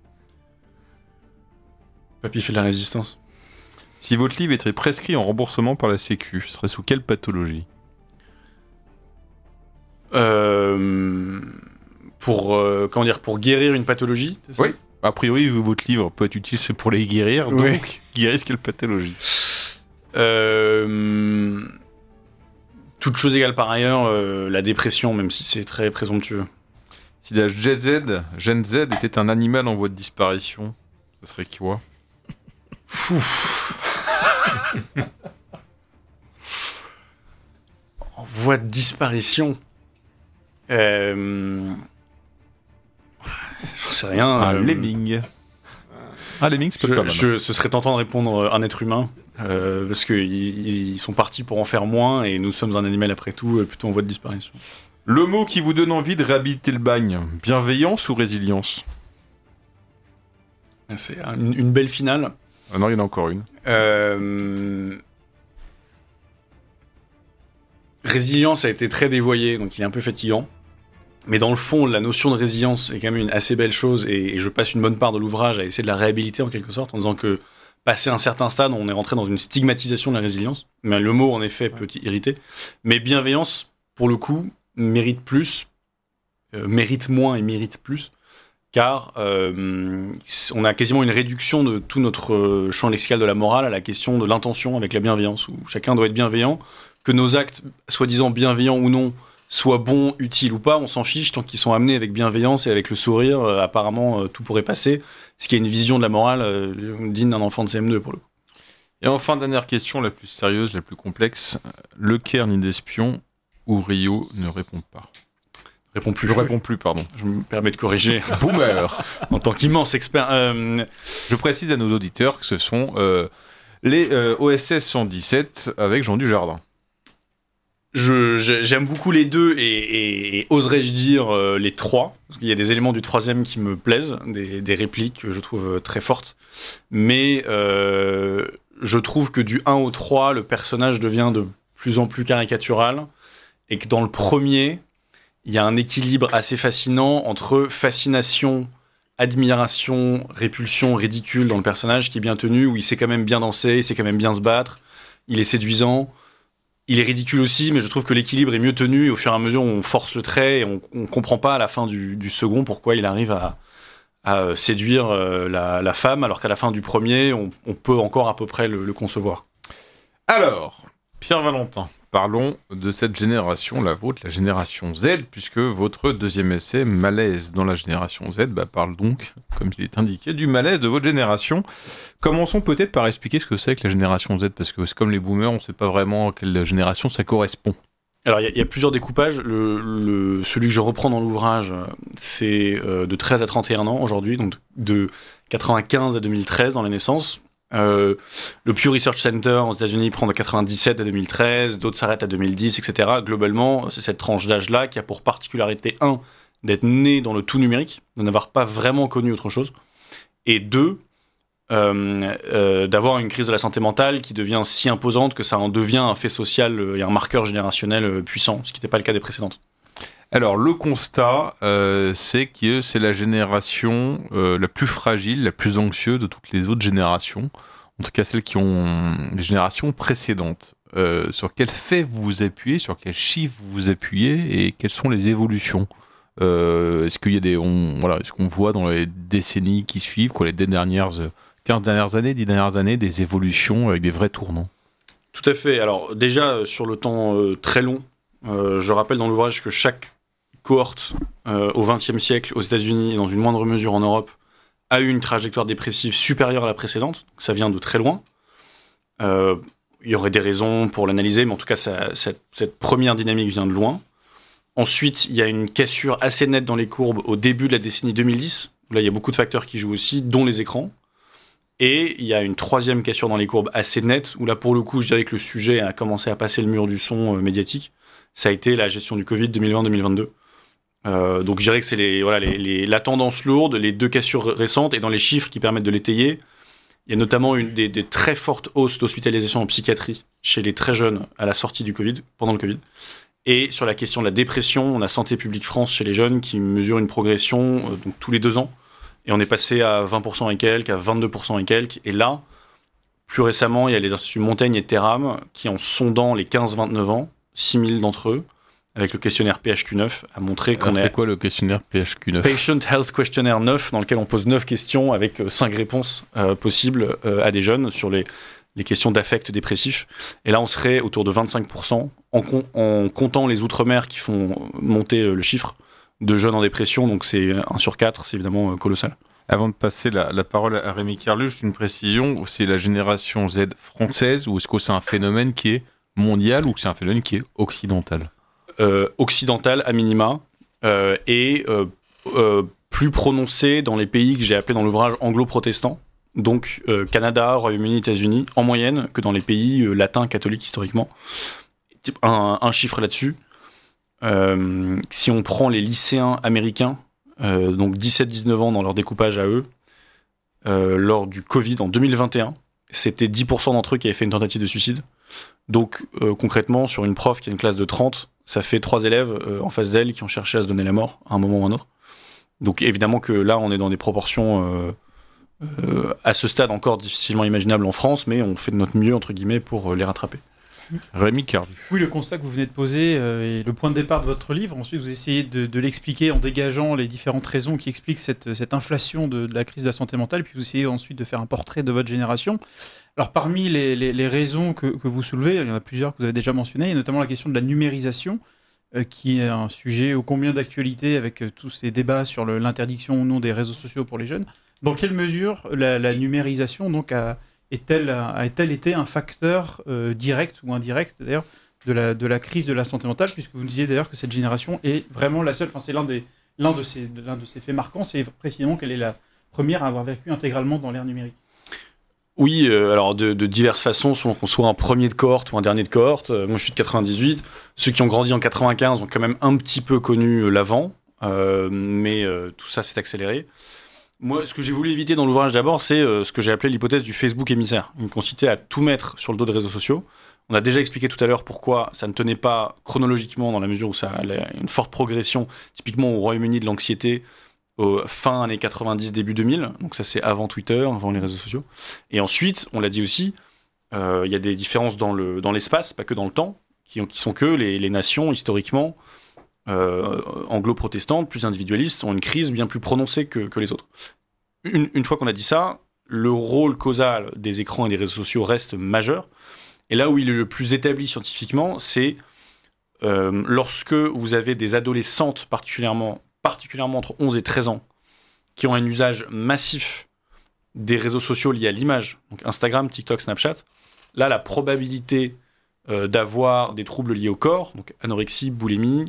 Papy fait de la résistance. Si votre livre était prescrit en remboursement par la Sécu, ce serait sous quelle pathologie ? Euh, pour, euh, comment dire, pour guérir une pathologie, c'est ça ? Oui. A priori, votre livre peut être utile pour les guérir, donc Oui. guérissez quelle pathologie ? Euh, toute chose égale par ailleurs, euh, la dépression, même si c'est très présomptueux. Si la Gen Z, Gen Z était un animal en voie de disparition, ce serait quoi ? En voie de disparition. Euh... J'en sais rien. Un euh, lemming. Un lemming, c'est Je, pas mal. je- ce serait tentant de répondre un être humain, euh, parce qu'ils ils sont partis pour en faire moins, et nous sommes un animal après tout, euh, plutôt en voie de disparition. Le mot qui vous donne envie de réhabiliter le bagne, bienveillance ou résilience? C'est une, une belle finale. Ah non, il y en a encore une. Euh... Résilience a été très dévoyé, donc il est un peu fatigant. Mais dans le fond, la notion de résilience est quand même une assez belle chose, et, et je passe une bonne part de l'ouvrage à essayer de la réhabiliter en quelque sorte, en disant que passé un certain stade, on est rentré dans une stigmatisation de la résilience. Mais le mot, en effet, peut irriter. Mais bienveillance, pour le coup, mérite plus, euh, mérite moins et mérite plus, car euh, on a quasiment une réduction de tout notre champ lexical de la morale à la question de l'intention avec la bienveillance, où chacun doit être bienveillant, que nos actes, soi-disant bienveillants ou non, soient bons, utiles ou pas, on s'en fiche, tant qu'ils sont amenés avec bienveillance et avec le sourire, euh, apparemment euh, tout pourrait passer, ce qui est une vision de la morale euh, digne d'un enfant de C M deux pour le coup. Et enfin, dernière question, la plus sérieuse, la plus complexe, le Caire ni d'espion ou Rio ne répond pas. Réponds plus. Je réponds plus, pardon. Je me permets de corriger. Boomer. En tant qu'immense expert. Euh... Je précise à nos auditeurs que ce sont euh, les euh, O S S cent dix-sept avec Jean Dujardin. Je, j'aime beaucoup les deux et, et, et oserais-je dire euh, les trois, parce qu'il y a des éléments du troisième qui me plaisent, des, des répliques que je trouve très fortes, mais euh, je trouve que du un au trois, le personnage devient de plus en plus caricatural, et que dans le premier, il y a un équilibre assez fascinant entre fascination, admiration, répulsion, ridicule dans le personnage qui est bien tenu, où il sait quand même bien danser, il sait quand même bien se battre, il est séduisant. Il est ridicule aussi, mais je trouve que l'équilibre est mieux tenu et au fur et à mesure on force le trait et on, on comprend pas à la fin du, du second pourquoi il arrive à, à séduire euh, la, la femme, alors qu'à la fin du premier, on, on peut encore à peu près le, le concevoir. Alors, Pierre Valentin, parlons de cette génération, la vôtre, la génération Z, puisque votre deuxième essai, Malaise dans la génération Z, bah, parle donc, comme il est indiqué, du malaise de votre génération. Commençons peut-être par expliquer ce que c'est que la génération Z, parce que c'est comme les boomers, on ne sait pas vraiment à quelle génération ça correspond. Alors, il y, y a plusieurs découpages. Le, le, celui que je reprends dans l'ouvrage, c'est euh, de treize à trente et un ans aujourd'hui, donc de quatre-vingt-quinze à deux mille treize dans la naissance. Euh, le Pew Research Center aux États-Unis prend de quatre-vingt-dix-sept à deux mille treize, d'autres s'arrêtent à deux mille dix, et cetera. Globalement, c'est cette tranche d'âge-là qui a pour particularité, un, d'être né dans le tout numérique, de n'avoir pas vraiment connu autre chose, et deux, euh, euh, d'avoir une crise de la santé mentale qui devient si imposante que ça en devient un fait social et un marqueur générationnel puissant, ce qui n'était pas le cas des précédentes. Alors, le constat, euh, c'est que c'est la génération euh, la plus fragile, la plus anxieuse de toutes les autres générations, en tout cas celles qui ont les générations précédentes. Euh, sur quels faits vous vous appuyez, sur quels chiffres vous vous appuyez et quelles sont les évolutions? euh, Est-ce qu'il y a des, on, voilà, est-ce qu'on voit dans les décennies qui suivent, quoi, les dernières quinze dernières années, dix dernières années, des évolutions avec des vrais tournants? Tout à fait. Alors déjà, sur le temps euh, très long, euh, je rappelle dans l'ouvrage que chaque cohorte euh, au vingtième siècle aux États-Unis et dans une moindre mesure en Europe a eu une trajectoire dépressive supérieure à la précédente. Donc ça vient de très loin. Euh, il y aurait des raisons pour l'analyser, mais en tout cas, ça, cette, cette première dynamique vient de loin. Ensuite, il y a une cassure assez nette dans les courbes au début de la décennie deux mille dix. Là, il y a beaucoup de facteurs qui jouent aussi, dont les écrans. Et il y a une troisième cassure dans les courbes assez nette, où là, pour le coup, je dirais que le sujet a commencé à passer le mur du son euh, médiatique. Ça a été la gestion du Covid deux mille vingt deux mille vingt-deux. Euh, donc je dirais que c'est les, voilà, les, les, la tendance lourde, les deux cassures récentes, et dans les chiffres qui permettent de l'étayer, il y a notamment une, des, des très fortes hausses d'hospitalisation en psychiatrie chez les très jeunes à la sortie du Covid, pendant le Covid. Et sur la question de la dépression, on a Santé publique France chez les jeunes qui mesure une progression euh, donc tous les deux ans. Et on est passé à vingt pour cent et quelques, à vingt-deux pour cent et quelques. Et là, plus récemment, il y a les instituts Montaigne et Terram qui, en sondant les quinze vingt-neuf ans, six mille d'entre eux, avec le questionnaire P H Q neuf, a montré qu'on Alors, est... C'est quoi le questionnaire P H Q neuf? Patient Health Questionnaire neuf, dans lequel on pose neuf questions avec cinq réponses euh, possibles euh, à des jeunes sur les, les questions d'affect dépressif. Et là, on serait autour de vingt-cinq pour cent, en, con, en comptant les outre-mer qui font monter euh, le chiffre de jeunes en dépression, donc c'est un sur quatre, c'est évidemment euh, colossal. Avant de passer la, la parole à Rémi Carlu, juste une précision, c'est la génération Z française, ou est-ce que c'est un phénomène qui est mondial, ou que c'est un phénomène qui est occidental? Euh, occidental à minima, euh, et euh, euh, plus prononcé dans les pays que j'ai appelés dans l'ouvrage anglo-protestants, donc euh, Canada, Royaume-Uni, États-Unis, en moyenne, que dans les pays euh, latins catholiques historiquement. Un, un chiffre là-dessus. Euh, si on prend les lycéens américains, euh, donc dix-sept dix-neuf ans dans leur découpage à eux, euh, lors du Covid en deux mille vingt et un, c'était dix pour cent d'entre eux qui avaient fait une tentative de suicide. Donc euh, concrètement, sur une prof qui a une classe de trente, ça fait trois élèves euh, en face d'elle qui ont cherché à se donner la mort à un moment ou à un autre. Donc évidemment que là, on est dans des proportions euh, euh, à ce stade encore difficilement imaginables en France, mais on fait de notre mieux, entre guillemets, pour euh, les rattraper. Rémi Carlu. Oui, le constat que vous venez de poser euh, est le point de départ de votre livre. Ensuite, vous essayez de, de l'expliquer en dégageant les différentes raisons qui expliquent cette, cette inflation de, de la crise de la santé mentale, puis vous essayez ensuite de faire un portrait de votre génération. Alors, parmi les, les, les raisons que, que vous soulevez, il y en a plusieurs que vous avez déjà mentionnées, et notamment la question de la numérisation, euh, qui est un sujet ô combien d'actualité avec euh, tous ces débats sur le, l'interdiction ou non des réseaux sociaux pour les jeunes. Dans quelle mesure la, la numérisation donc, a, est-elle, a-t-elle été un facteur euh, direct ou indirect, d'ailleurs, de la, de la crise de la santé mentale, puisque vous nous disiez d'ailleurs que cette génération est vraiment la seule, enfin c'est l'un, des, l'un, de ces, l'un de ces faits marquants, c'est précisément qu'elle est la première à avoir vécu intégralement dans l'ère numérique. Oui, euh, alors de, de diverses façons, selon qu'on soit un premier de cohorte ou un dernier de cohorte. Euh, moi, je suis de quatre-vingt-dix-huit. Ceux qui ont grandi en quatre-vingt-quinze ont quand même un petit peu connu euh, l'avant, euh, mais euh, tout ça s'est accéléré. Moi, ce que j'ai voulu éviter dans l'ouvrage d'abord, c'est euh, ce que j'ai appelé l'hypothèse du Facebook émissaire. Une consistait à tout mettre sur le dos des réseaux sociaux. On a déjà expliqué tout à l'heure pourquoi ça ne tenait pas chronologiquement, dans la mesure où ça a une forte progression, typiquement au Royaume-Uni, de l'anxiété, au fin années quatre-vingt-dix, début deux mille. Donc ça, c'est avant Twitter, avant les réseaux sociaux. Et ensuite, on l'a dit aussi, il euh, y a des différences dans, le, dans l'espace, pas que dans le temps, qui, qui sont que les, les nations, historiquement, euh, anglo-protestantes, plus individualistes, ont une crise bien plus prononcée que, que les autres. Une, une fois qu'on a dit ça, le rôle causal des écrans et des réseaux sociaux reste majeur. Et là où il est le plus établi scientifiquement, c'est euh, lorsque vous avez des adolescentes particulièrement particulièrement entre onze et treize ans, qui ont un usage massif des réseaux sociaux liés à l'image, donc Instagram, TikTok, Snapchat, là, la probabilité euh, d'avoir des troubles liés au corps, donc anorexie, boulimie,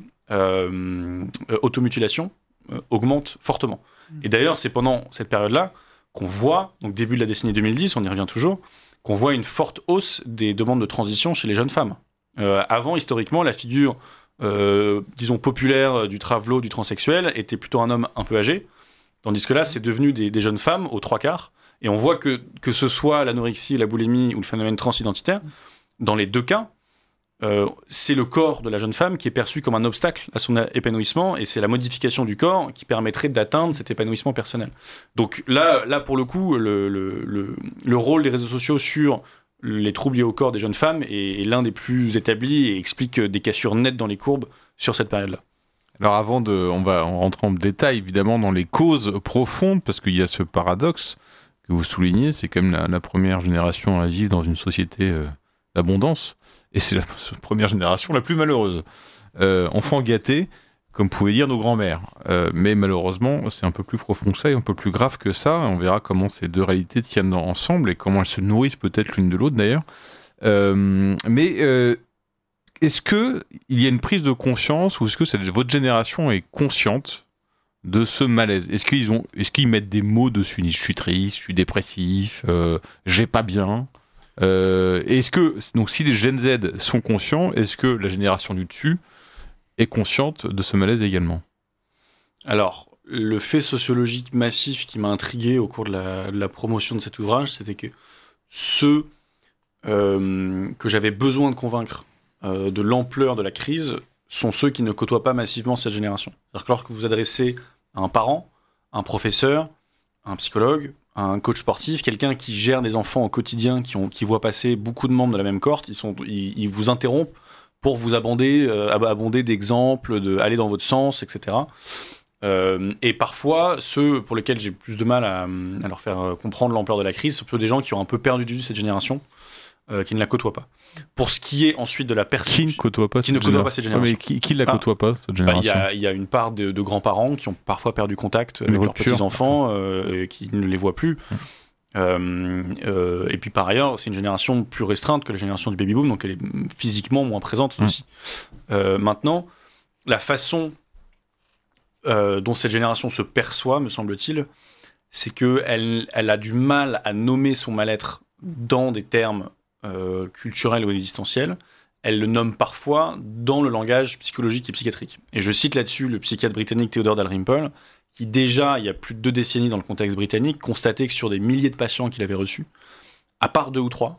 euh, euh, automutilation, euh, augmente fortement. Et d'ailleurs, c'est pendant cette période-là qu'on voit, donc début de la décennie deux mille dix, on y revient toujours, qu'on voit une forte hausse des demandes de transition chez les jeunes femmes. Euh, avant, historiquement, la figure Euh, disons populaire du travelo, du transsexuel, était plutôt un homme un peu âgé, tandis que là c'est devenu des, des jeunes femmes aux trois quarts, et on voit que, que ce soit l'anorexie, la boulimie ou le phénomène transidentitaire, dans les deux cas, euh, c'est le corps de la jeune femme qui est perçu comme un obstacle à son épanouissement, et c'est la modification du corps qui permettrait d'atteindre cet épanouissement personnel. Donc là, là pour le coup, le, le, le, le rôle des réseaux sociaux sur les troubles liés au corps des jeunes femmes est, est l'un des plus établis et explique des cassures nettes dans les courbes sur cette période-là. Alors avant de, on va rentrer en détail évidemment dans les causes profondes, parce qu'il y a ce paradoxe que vous soulignez, c'est quand même la, la première génération à vivre dans une société euh, d'abondance, et c'est la première génération la plus malheureuse. Euh, enfants gâtés, comme pouvaient dire nos grands-mères. Euh, mais malheureusement, c'est un peu plus profond que ça et un peu plus grave que ça. On verra comment ces deux réalités tiennent ensemble et comment elles se nourrissent peut-être l'une de l'autre d'ailleurs. Euh, mais euh, est-ce qu'il y a une prise de conscience ou est-ce que cette, votre génération est consciente de ce malaise ? Est-ce qu'ils, ont, est-ce qu'ils mettent des mots dessus ? Je suis triste, je suis dépressif, euh, j'ai pas bien. Euh, est-ce que, donc si les Gen Z sont conscients, est-ce que la génération du dessus est consciente de ce malaise également ? Alors, le fait sociologique massif qui m'a intrigué au cours de la, de la promotion de cet ouvrage, c'était que ceux euh, que j'avais besoin de convaincre euh, de l'ampleur de la crise sont ceux qui ne côtoient pas massivement cette génération. C'est-à-dire que lorsque vous vous adressez à un parent, à un professeur, à un psychologue, à un coach sportif, quelqu'un qui gère des enfants au quotidien, qui, ont, qui voit passer beaucoup de membres de la même cohorte, ils, sont, ils, ils vous interrompent pour vous abonder, euh, abonder d'exemples, de aller dans votre sens, et cetera. Euh, et parfois, ceux pour lesquels j'ai plus de mal à, à leur faire comprendre l'ampleur de la crise, c'est plutôt des gens qui ont un peu perdu de vue cette génération, euh, qui ne la côtoient pas. Pour ce qui est ensuite de la perception... Qui ne côtoie pas, qui cette, ne côtoie pas cette génération. Mais qui, qui ne la côtoie ah. pas, cette génération ? Il bah, y, y a une part de, de grands-parents qui ont parfois perdu contact avec leurs petits-enfants, euh, et qui ne les voient plus. Mmh. Euh, euh, et puis par ailleurs, c'est une génération plus restreinte que la génération du baby-boom, donc elle est physiquement moins présente mmh. aussi. Euh, maintenant, la façon euh, dont cette génération se perçoit, me semble-t-il, c'est qu'elle elle a du mal à nommer son mal-être dans des termes euh, culturels ou existentiels. elle le nomme parfois dans le langage psychologique et psychiatrique. Et je cite là-dessus le psychiatre britannique Theodore Dalrymple, qui déjà, il y a plus de deux décennies dans le contexte britannique, constatait que sur des milliers de patients qu'il avait reçus, à part deux ou trois,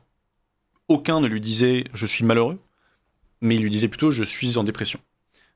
aucun ne lui disait « je suis malheureux », mais il lui disait plutôt « je suis en dépression euh, ».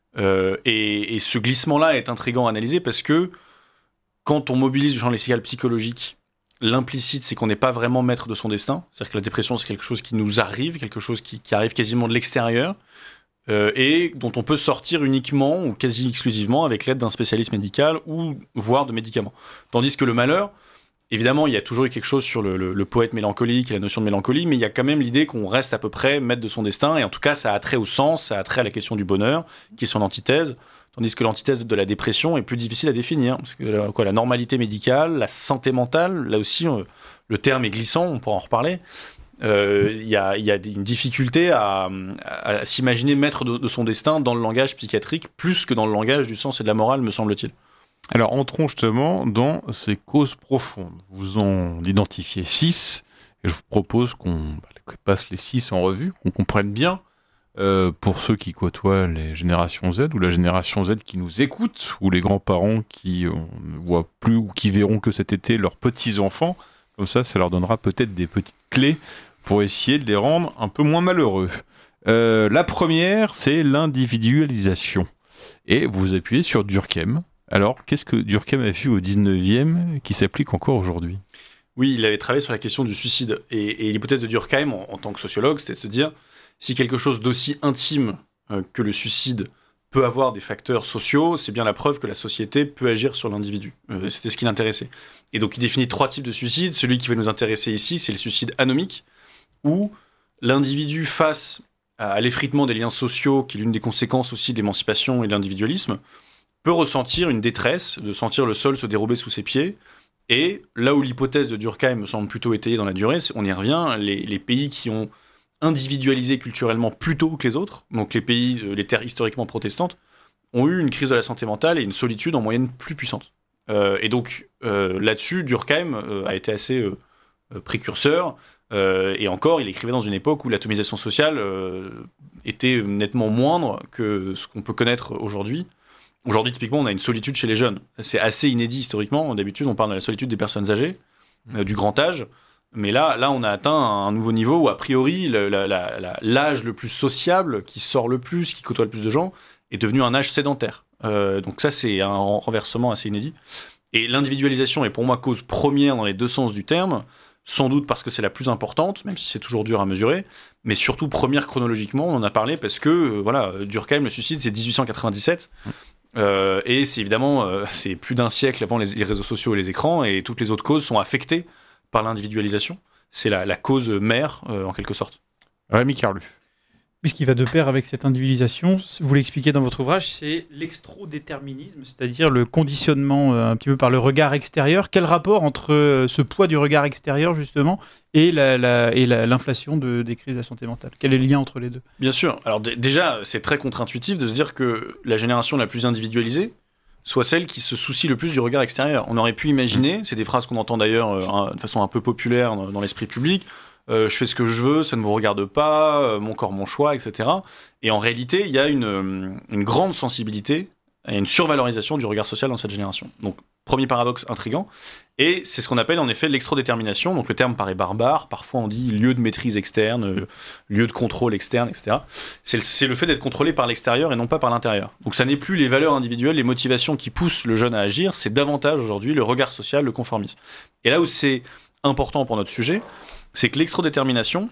Et, et ce glissement-là est intriguant à analyser parce que quand on mobilise le champ lexical psychologique, l'implicite, c'est qu'on n'est pas vraiment maître de son destin. C'est-à-dire que la dépression, c'est quelque chose qui nous arrive, quelque chose qui, qui arrive quasiment de l'extérieur, euh, et dont on peut sortir uniquement ou quasi exclusivement avec l'aide d'un spécialiste médical ou voire de médicaments. Tandis que le malheur, évidemment, il y a toujours eu quelque chose sur le, le, le poète mélancolique et la notion de mélancolie, mais il y a quand même l'idée qu'on reste à peu près maître de son destin, et en tout cas, ça a trait au sens, ça a trait à la question du bonheur, qui est son antithèse. Tandis que l'antithèse de la dépression est plus difficile à définir. Parce que quoi, la normalité médicale, la santé mentale, là aussi, euh, le terme est glissant, on pourra en reparler. Il euh, y, a, y a une difficulté à, à, à s'imaginer maître de, de son destin dans le langage psychiatrique, plus que dans le langage du sens et de la morale, me semble-t-il. Alors, entrons justement dans ces causes profondes. Vous en identifiez six, et je vous propose qu'on bah, passe les six en revue, qu'on comprenne bien. Euh, pour ceux qui côtoient les générations Z ou la génération Z qui nous écoute ou les grands-parents qui euh, ne voient plus ou qui verront que cet été leurs petits-enfants, comme ça, ça leur donnera peut-être des petites clés pour essayer de les rendre un peu moins malheureux. Euh, la première, c'est l'individualisation. Et vous appuyez sur Durkheim. Alors, qu'est-ce que Durkheim a vu au dix-neuvième qui s'applique encore aujourd'hui ? Oui, il avait travaillé sur la question du suicide. Et, et l'hypothèse de Durkheim, en, en tant que sociologue, c'était de se dire... Si quelque chose d'aussi intime euh, que le suicide peut avoir des facteurs sociaux, c'est bien la preuve que la société peut agir sur l'individu. Euh, c'était ce qui l'intéressait. Et donc il définit trois types de suicides. Celui qui va nous intéresser ici, c'est le suicide anomique, où l'individu, face à l'effritement des liens sociaux, qui est l'une des conséquences aussi de l'émancipation et de l'individualisme, peut ressentir une détresse, de sentir le sol se dérober sous ses pieds. Et là où l'hypothèse de Durkheim me semble plutôt étayée dans la durée, on y revient, les, les pays qui ont individualisés culturellement plus tôt que les autres, donc les pays, les terres historiquement protestantes, ont eu une crise de la santé mentale et une solitude en moyenne plus puissante. Euh, et donc euh, là-dessus, Durkheim euh, a été assez euh, précurseur, euh, et encore, il écrivait dans une époque où l'atomisation sociale euh, était nettement moindre que ce qu'on peut connaître aujourd'hui. Aujourd'hui, typiquement, on a une solitude chez les jeunes. C'est assez inédit historiquement. D'habitude, on parle de la solitude des personnes âgées, euh, du grand âge. Mais là, là, on a atteint un nouveau niveau où, a priori, le, la, la, la, l'âge le plus sociable, qui sort le plus, qui côtoie le plus de gens, est devenu un âge sédentaire. Euh, donc ça, c'est un renversement assez inédit. Et l'individualisation est pour moi cause première dans les deux sens du terme, sans doute parce que c'est la plus importante, même si c'est toujours dur à mesurer, mais surtout première chronologiquement, on en a parlé, parce que, euh, voilà, Durkheim, le suicide, c'est dix-huit cent quatre-vingt-dix-sept, euh, et c'est évidemment, euh, c'est plus d'un siècle avant les, les réseaux sociaux et les écrans, et toutes les autres causes sont affectées par l'individualisation. C'est la, la cause mère, euh, en quelque sorte. Rémi Carlu. Puisqu'il va de pair avec cette individualisation, vous l'expliquez dans votre ouvrage, c'est l'extrodéterminisme, c'est-à-dire le conditionnement euh, un petit peu par le regard extérieur. Quel rapport entre euh, ce poids du regard extérieur, justement, et, la, la, et la, l'inflation de, des crises de la santé mentale ? Quel est le lien entre les deux ? Bien sûr. Alors d- déjà, c'est très contre-intuitif de se dire que la génération la plus individualisée soit celle qui se soucie le plus du regard extérieur. On aurait pu imaginer, c'est des phrases qu'on entend d'ailleurs euh, de façon un peu populaire dans, dans l'esprit public, euh, je fais ce que je veux, ça ne vous regarde pas, euh, mon corps, mon choix, et cetera. Et en réalité, il y a une, une grande sensibilité et une survalorisation du regard social dans cette génération. Donc, premier paradoxe intriguant. Et c'est ce qu'on appelle en effet l'extrodétermination. Donc le terme paraît barbare. Parfois on dit lieu de maîtrise externe, euh, lieu de contrôle externe, et cetera. C'est le, c'est le fait d'être contrôlé par l'extérieur et non pas par l'intérieur. Donc ça n'est plus les valeurs individuelles, les motivations qui poussent le jeune à agir. C'est davantage aujourd'hui le regard social, le conformisme. Et là où c'est important pour notre sujet, c'est que l'extrodétermination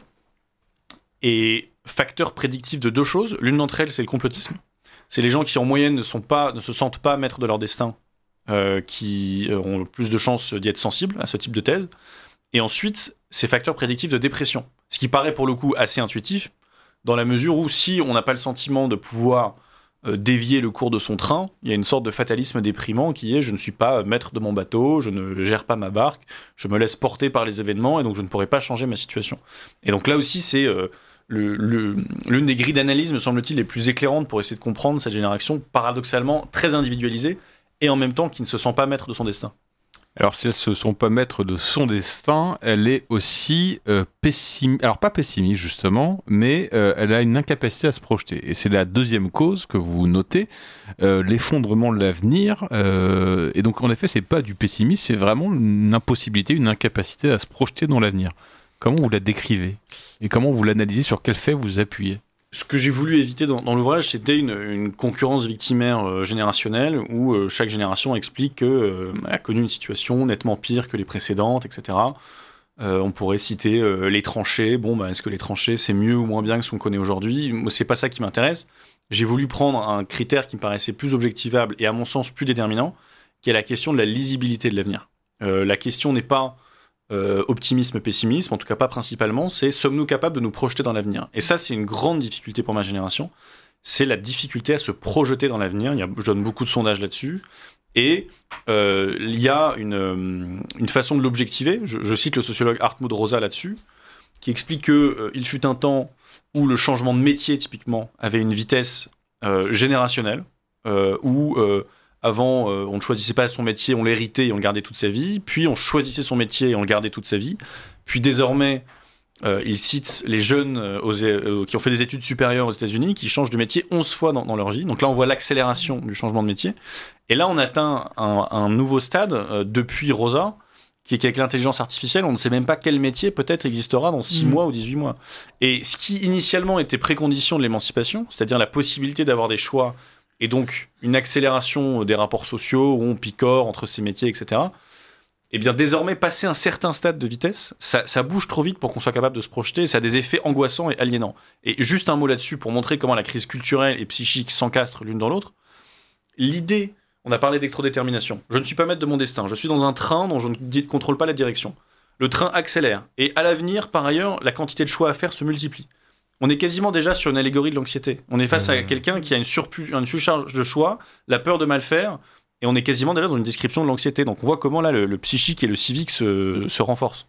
est facteur prédictif de deux choses. L'une d'entre elles, c'est le complotisme. C'est les gens qui en moyenne ne, sont pas, ne se sentent pas maîtres de leur destin, Euh, qui ont plus de chances d'y être sensibles à ce type de thèse. Et ensuite, ces facteurs prédictifs de dépression. Ce qui paraît pour le coup assez intuitif, dans la mesure où si on n'a pas le sentiment de pouvoir euh, dévier le cours de son train, il y a une sorte de fatalisme déprimant qui est « je ne suis pas maître de mon bateau, je ne gère pas ma barque, je me laisse porter par les événements et donc je ne pourrai pas changer ma situation ». Et donc là aussi, c'est euh, le, le, l'une des grilles d'analyse, me semble-t-il, les plus éclairantes pour essayer de comprendre cette génération paradoxalement très individualisée, et en même temps qui ne se sent pas maître de son destin. Alors, si elles ne se sont pas maîtres de son destin, elle est aussi euh, pessimiste. Alors, pas pessimiste, justement, mais euh, elle a une incapacité à se projeter. Et c'est la deuxième cause que vous notez, euh, l'effondrement de l'avenir. Euh, et donc, en effet, c'est pas du pessimisme, c'est vraiment une impossibilité, une incapacité à se projeter dans l'avenir. Comment vous la décrivez ? Et comment vous l'analysez ? Sur quel fait vous appuyez ? Ce que j'ai voulu éviter dans, dans l'ouvrage, c'était une, une concurrence victimaire euh, générationnelle où euh, chaque génération explique qu'elle euh, a connu une situation nettement pire que les précédentes, et cetera. Euh, on pourrait citer euh, les tranchées. Bon, bah, est-ce que les tranchées, c'est mieux ou moins bien que ce qu'on connaît aujourd'hui ? Moi, c'est pas ça qui m'intéresse. J'ai voulu prendre un critère qui me paraissait plus objectivable et à mon sens plus déterminant, qui est la question de la lisibilité de l'avenir. Euh, la question n'est pas Euh, optimisme, pessimisme, en tout cas pas principalement, c'est sommes-nous capables de nous projeter dans l'avenir ? Et ça, c'est une grande difficulté pour ma génération, c'est la difficulté à se projeter dans l'avenir. Il y a, je donne beaucoup de sondages là-dessus, et euh, il y a une, une façon de l'objectiver, je, je cite le sociologue Hartmut Rosa là-dessus, qui explique qu'il euh, fut un temps où le changement de métier, typiquement, avait une vitesse euh, générationnelle, euh, où... Euh, Avant, euh, on ne choisissait pas son métier, on l'héritait et on le gardait toute sa vie. Puis, on choisissait son métier et on le gardait toute sa vie. Puis, désormais, euh, il cite les jeunes euh, aux, euh, qui ont fait des études supérieures aux États-Unis, qui changent de métier onze fois dans, dans leur vie. Donc là, on voit l'accélération du changement de métier. Et là, on atteint un, un nouveau stade euh, depuis Rosa, qui est qu'avec l'intelligence artificielle, on ne sait même pas quel métier peut-être existera dans six mmh. mois ou dix-huit mois. Et ce qui, initialement, était précondition de l'émancipation, c'est-à-dire la possibilité d'avoir des choix et donc une accélération des rapports sociaux où on picore entre ces métiers, et cetera. Et bien désormais, passer un certain stade de vitesse, ça, ça bouge trop vite pour qu'on soit capable de se projeter, et ça a des effets angoissants et aliénants. Et juste un mot là-dessus pour montrer comment la crise culturelle et psychique s'encastrent l'une dans l'autre. L'idée, on a parlé d'électrodétermination. Je ne suis pas maître de mon destin, je suis dans un train dont je ne contrôle pas la direction. Le train accélère, et à l'avenir, par ailleurs, la quantité de choix à faire se multiplie. On est quasiment déjà sur une allégorie de l'anxiété. On est face mmh. à quelqu'un qui a une, surpu- une surcharge de choix, la peur de mal faire, et on est quasiment déjà dans une description de l'anxiété. Donc on voit comment là le, le psychique et le civique se, se renforcent.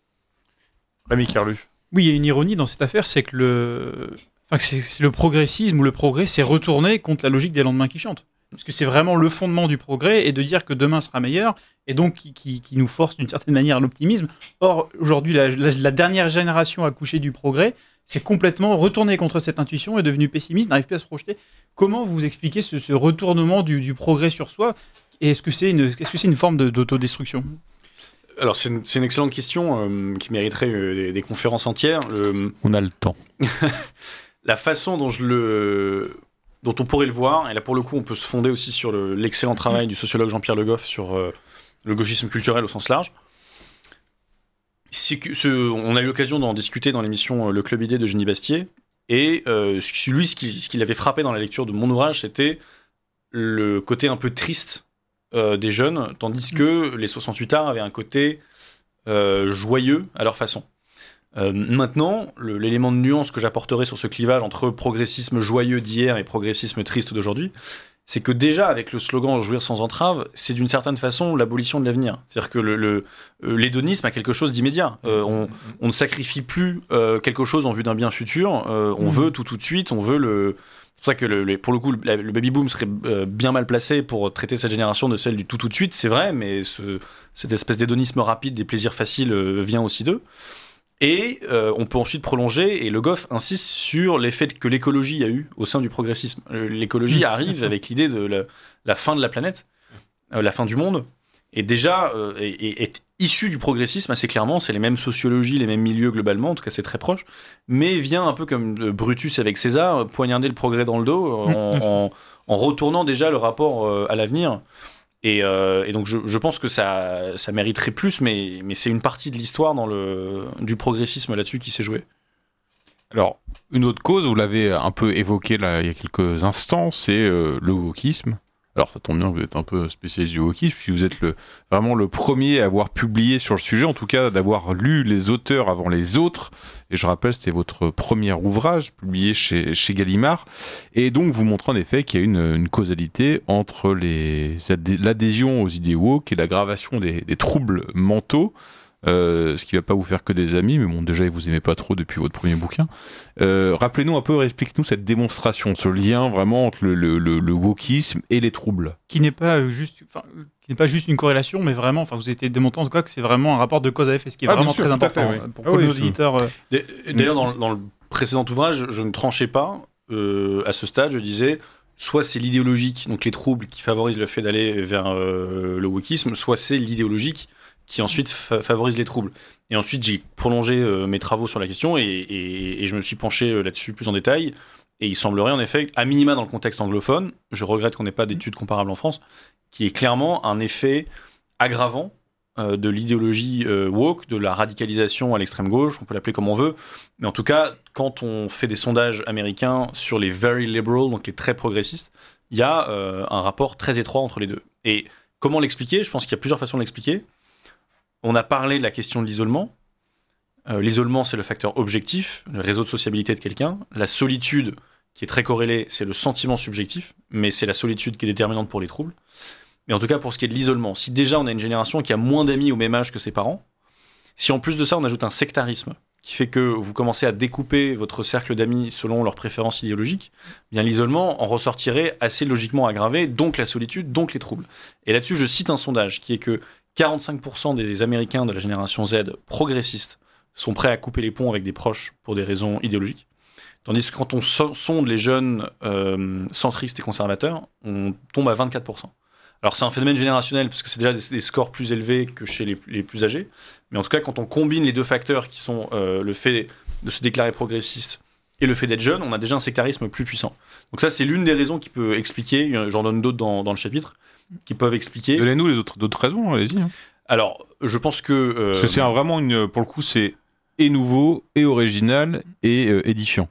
Rémi Kerlu. Oui, il y a une ironie dans cette affaire, c'est que le, enfin, que c'est, c'est le progressisme ou le progrès s'est retourné contre la logique des lendemains qui chantent. Parce que c'est vraiment le fondement du progrès et de dire que demain sera meilleur, et donc qui, qui, qui nous force d'une certaine manière à l'optimisme. Or, aujourd'hui, la, la, la dernière génération accouchée du progrès, c'est complètement retourné contre cette intuition, est devenu pessimiste, n'arrive plus à se projeter. Comment vous expliquez ce, ce retournement du, du progrès sur soi ? Et est-ce que c'est une, est-ce que c'est une forme de, d'autodestruction ? Alors, c'est une, c'est une excellente question euh, qui mériterait euh, des, des conférences entières. Le... On a le temps. La façon dont, je le... dont on pourrait le voir, et là pour le coup, on peut se fonder aussi sur le, l'excellent travail du sociologue Jean-Pierre Le Goff sur euh, le gauchisme culturel au sens large. C'est que, ce, on a eu l'occasion d'en discuter dans l'émission Le Club Idée de Jenny Bastier, et euh, lui, ce qui, ce qui l'avait frappé dans la lecture de mon ouvrage, c'était le côté un peu triste euh, des jeunes, tandis que les soixante-huit arts avaient un côté euh, joyeux à leur façon. Euh, maintenant, le, l'élément de nuance que j'apporterai sur ce clivage entre progressisme joyeux d'hier et progressisme triste d'aujourd'hui, c'est que déjà, avec le slogan « Jouir sans entrave », c'est d'une certaine façon l'abolition de l'avenir. C'est-à-dire que le, le, l'hédonisme a quelque chose d'immédiat. Euh, on, on ne sacrifie plus euh, quelque chose en vue d'un bien futur. Euh, on mmh. veut tout tout de suite, on veut le... C'est pour ça que, le, le, pour le coup, le, le baby-boom serait euh, bien mal placé pour traiter cette génération de celle du tout tout de suite, c'est vrai, mais ce, cette espèce d'hédonisme rapide, des plaisirs faciles, euh, vient aussi d'eux. Et euh, on peut ensuite prolonger, et Le Goff insiste sur l'effet que l'écologie a eu au sein du progressisme. L'écologie arrive avec l'idée de la, la fin de la planète, euh, la fin du monde, et déjà euh, est, est issue du progressisme assez clairement. C'est les mêmes sociologies, les mêmes milieux globalement, en tout cas c'est très proche, mais vient un peu comme Brutus avec César, poignarder le progrès dans le dos, en, en, en retournant déjà le rapport euh, à l'avenir. Et, euh, et donc je, je pense que ça, ça mériterait plus, mais, mais c'est une partie de l'histoire dans le, du progressisme là-dessus qui s'est joué. Alors, une autre cause, vous l'avez un peu évoqué là, il y a quelques instants, c'est euh, le wokisme. Alors ça tombe bien, vous êtes un peu spécialiste du wokisme, puis vous êtes le, vraiment le premier à avoir publié sur le sujet, en tout cas d'avoir lu les auteurs avant les autres. Et je rappelle, c'était votre premier ouvrage publié chez, chez Gallimard. Et donc vous montrez en effet qu'il y a une, une causalité entre les, l'adhésion aux idées woke et l'aggravation des, des troubles mentaux euh, ce qui va pas vous faire que des amis, mais bon, déjà, vous aimez pas trop depuis votre premier bouquin. Euh, rappelez-nous un peu, explique-nous cette démonstration, ce lien vraiment entre le, le, le, le wokisme et les troubles. Qui n'est pas euh, juste, enfin, qui n'est pas juste une corrélation, mais vraiment, enfin, vous avez été démontrant en tout cas que c'est vraiment un rapport de cause à effet, ce qui est Ah, vraiment sûr, très tout à important fait, oui. pour, Ah pour oui, nos tout. auditeurs. euh, D'ailleurs, dans, dans le précédent ouvrage, je ne tranchais pas. Euh, à ce stade, je disais, soit c'est l'idéologique, donc les troubles qui favorisent le fait d'aller vers euh, le wokisme, soit c'est l'idéologique qui ensuite fa- favorise les troubles. Et ensuite, j'ai prolongé euh, mes travaux sur la question et, et, et je me suis penché euh, là-dessus plus en détail. Et il semblerait en effet, à minima dans le contexte anglophone, je regrette qu'on n'ait pas d'études comparables en France, qui est clairement un effet aggravant euh, de l'idéologie euh, woke, de la radicalisation à l'extrême gauche, on peut l'appeler comme on veut, mais en tout cas, quand on fait des sondages américains sur les very liberal, donc les très progressistes, il y a euh, un rapport très étroit entre les deux. Et comment l'expliquer ? Je pense qu'il y a plusieurs façons de l'expliquer. On a parlé de la question de l'isolement. Euh, l'isolement, c'est le facteur objectif, le réseau de sociabilité de quelqu'un. La solitude, qui est très corrélée, c'est le sentiment subjectif, mais c'est la solitude qui est déterminante pour les troubles. Mais en tout cas, pour ce qui est de l'isolement, si déjà on a une génération qui a moins d'amis au même âge que ses parents, si en plus de ça on ajoute un sectarisme qui fait que vous commencez à découper votre cercle d'amis selon leurs préférences idéologiques, bien l'isolement en ressortirait assez logiquement aggravé, donc la solitude, donc les troubles. Et là-dessus, je cite un sondage qui est que quarante-cinq pour cent des Américains de la génération Z progressistes sont prêts à couper les ponts avec des proches pour des raisons idéologiques. Tandis que quand on so- sonde les jeunes euh, centristes et conservateurs, on tombe à vingt-quatre pour cent. Alors c'est un phénomène générationnel, parce que c'est déjà des, des scores plus élevés que chez les, les plus âgés. Mais en tout cas, quand on combine les deux facteurs qui sont euh, le fait de se déclarer progressiste et le fait d'être jeune, on a déjà un sectarisme plus puissant. Donc ça, c'est l'une des raisons qui peut expliquer, j'en donne d'autres dans, dans le chapitre, qui peuvent expliquer... Donnez-nous les autres, d'autres raisons, allez-y. Hein. Alors, je pense que... Euh... Parce que c'est un, vraiment, une, pour le coup, c'est et nouveau, et original, et euh, édifiant.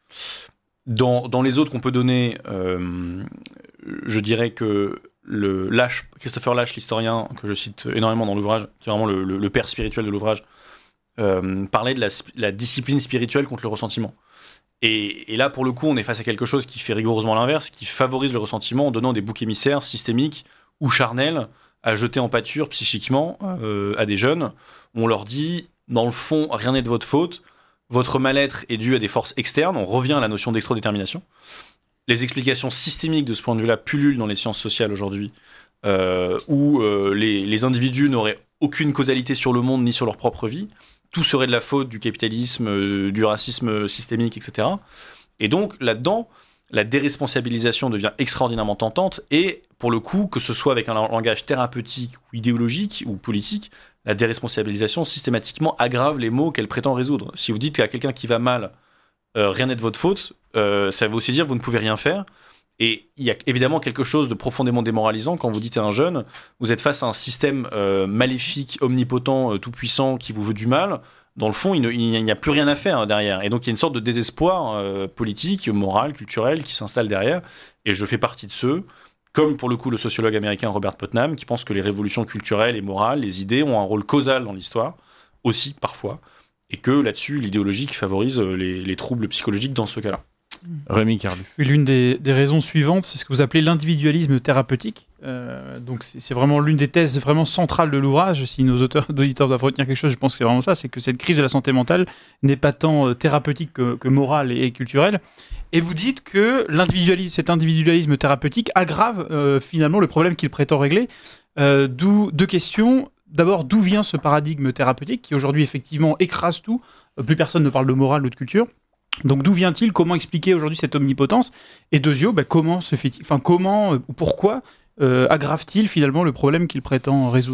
Dans, dans les autres qu'on peut donner, euh, je dirais que le Lasch, Christopher Lasch, l'historien que je cite énormément dans l'ouvrage, qui est vraiment le, le, le père spirituel de l'ouvrage, euh, parlait de la, la discipline spirituelle contre le ressentiment. Et, et là, pour le coup, on est face à quelque chose qui fait rigoureusement l'inverse, qui favorise le ressentiment en donnant des boucs émissaires systémiques ou charnels à jeter en pâture psychiquement euh, à des jeunes. On leur dit, dans le fond, rien n'est de votre faute, votre mal-être est dû à des forces externes, on revient à la notion d'extradétermination. Les explications systémiques de ce point de vue-là pullulent dans les sciences sociales aujourd'hui, euh, où euh, les, les individus n'auraient aucune causalité sur le monde ni sur leur propre vie. Tout serait de la faute du capitalisme, euh, du racisme systémique, et cetera. Et donc, là-dedans, la déresponsabilisation devient extraordinairement tentante, et pour le coup, que ce soit avec un langage thérapeutique ou idéologique ou politique, la déresponsabilisation systématiquement aggrave les maux qu'elle prétend résoudre. Si vous dites qu'à quelqu'un qui va mal, euh, rien n'est de votre faute, euh, ça veut aussi dire que vous ne pouvez rien faire. Et il y a évidemment quelque chose de profondément démoralisant quand vous dites à un jeune, vous êtes face à un système euh, maléfique, omnipotent, euh, tout-puissant, qui vous veut du mal. Dans le fond, il, ne, il n'y a plus rien à faire derrière. Et donc, il y a une sorte de désespoir euh, politique, moral, culturel qui s'installe derrière. Et je fais partie de ceux, comme pour le coup le sociologue américain Robert Putnam, qui pense que les révolutions culturelles et morales, les idées, ont un rôle causal dans l'histoire, aussi parfois, et que là-dessus, l'idéologie favorise les, les troubles psychologiques dans ce cas-là. Rémi Carlu. L'une des, des raisons suivantes, c'est ce que vous appelez l'individualisme thérapeutique. Euh, donc c'est, c'est vraiment l'une des thèses vraiment centrales de l'ouvrage. Si nos auteurs, auditeurs doivent retenir quelque chose, je pense que c'est vraiment ça, c'est que cette crise de la santé mentale n'est pas tant euh, thérapeutique que, que morale et, et culturelle. Et vous dites que l'individualisme, cet individualisme thérapeutique aggrave euh, finalement le problème qu'il prétend régler. Euh, d'où deux questions. D'abord, d'où vient ce paradigme thérapeutique qui aujourd'hui effectivement écrase tout. Euh, plus personne ne parle de morale ou de culture. Donc d'où vient-il ? Comment expliquer aujourd'hui cette omnipotence ? Et deuxièmement, bah, comment se fait-il ? Enfin, comment ou pourquoi euh, aggrave-t-il finalement le problème qu'il prétend résoudre ?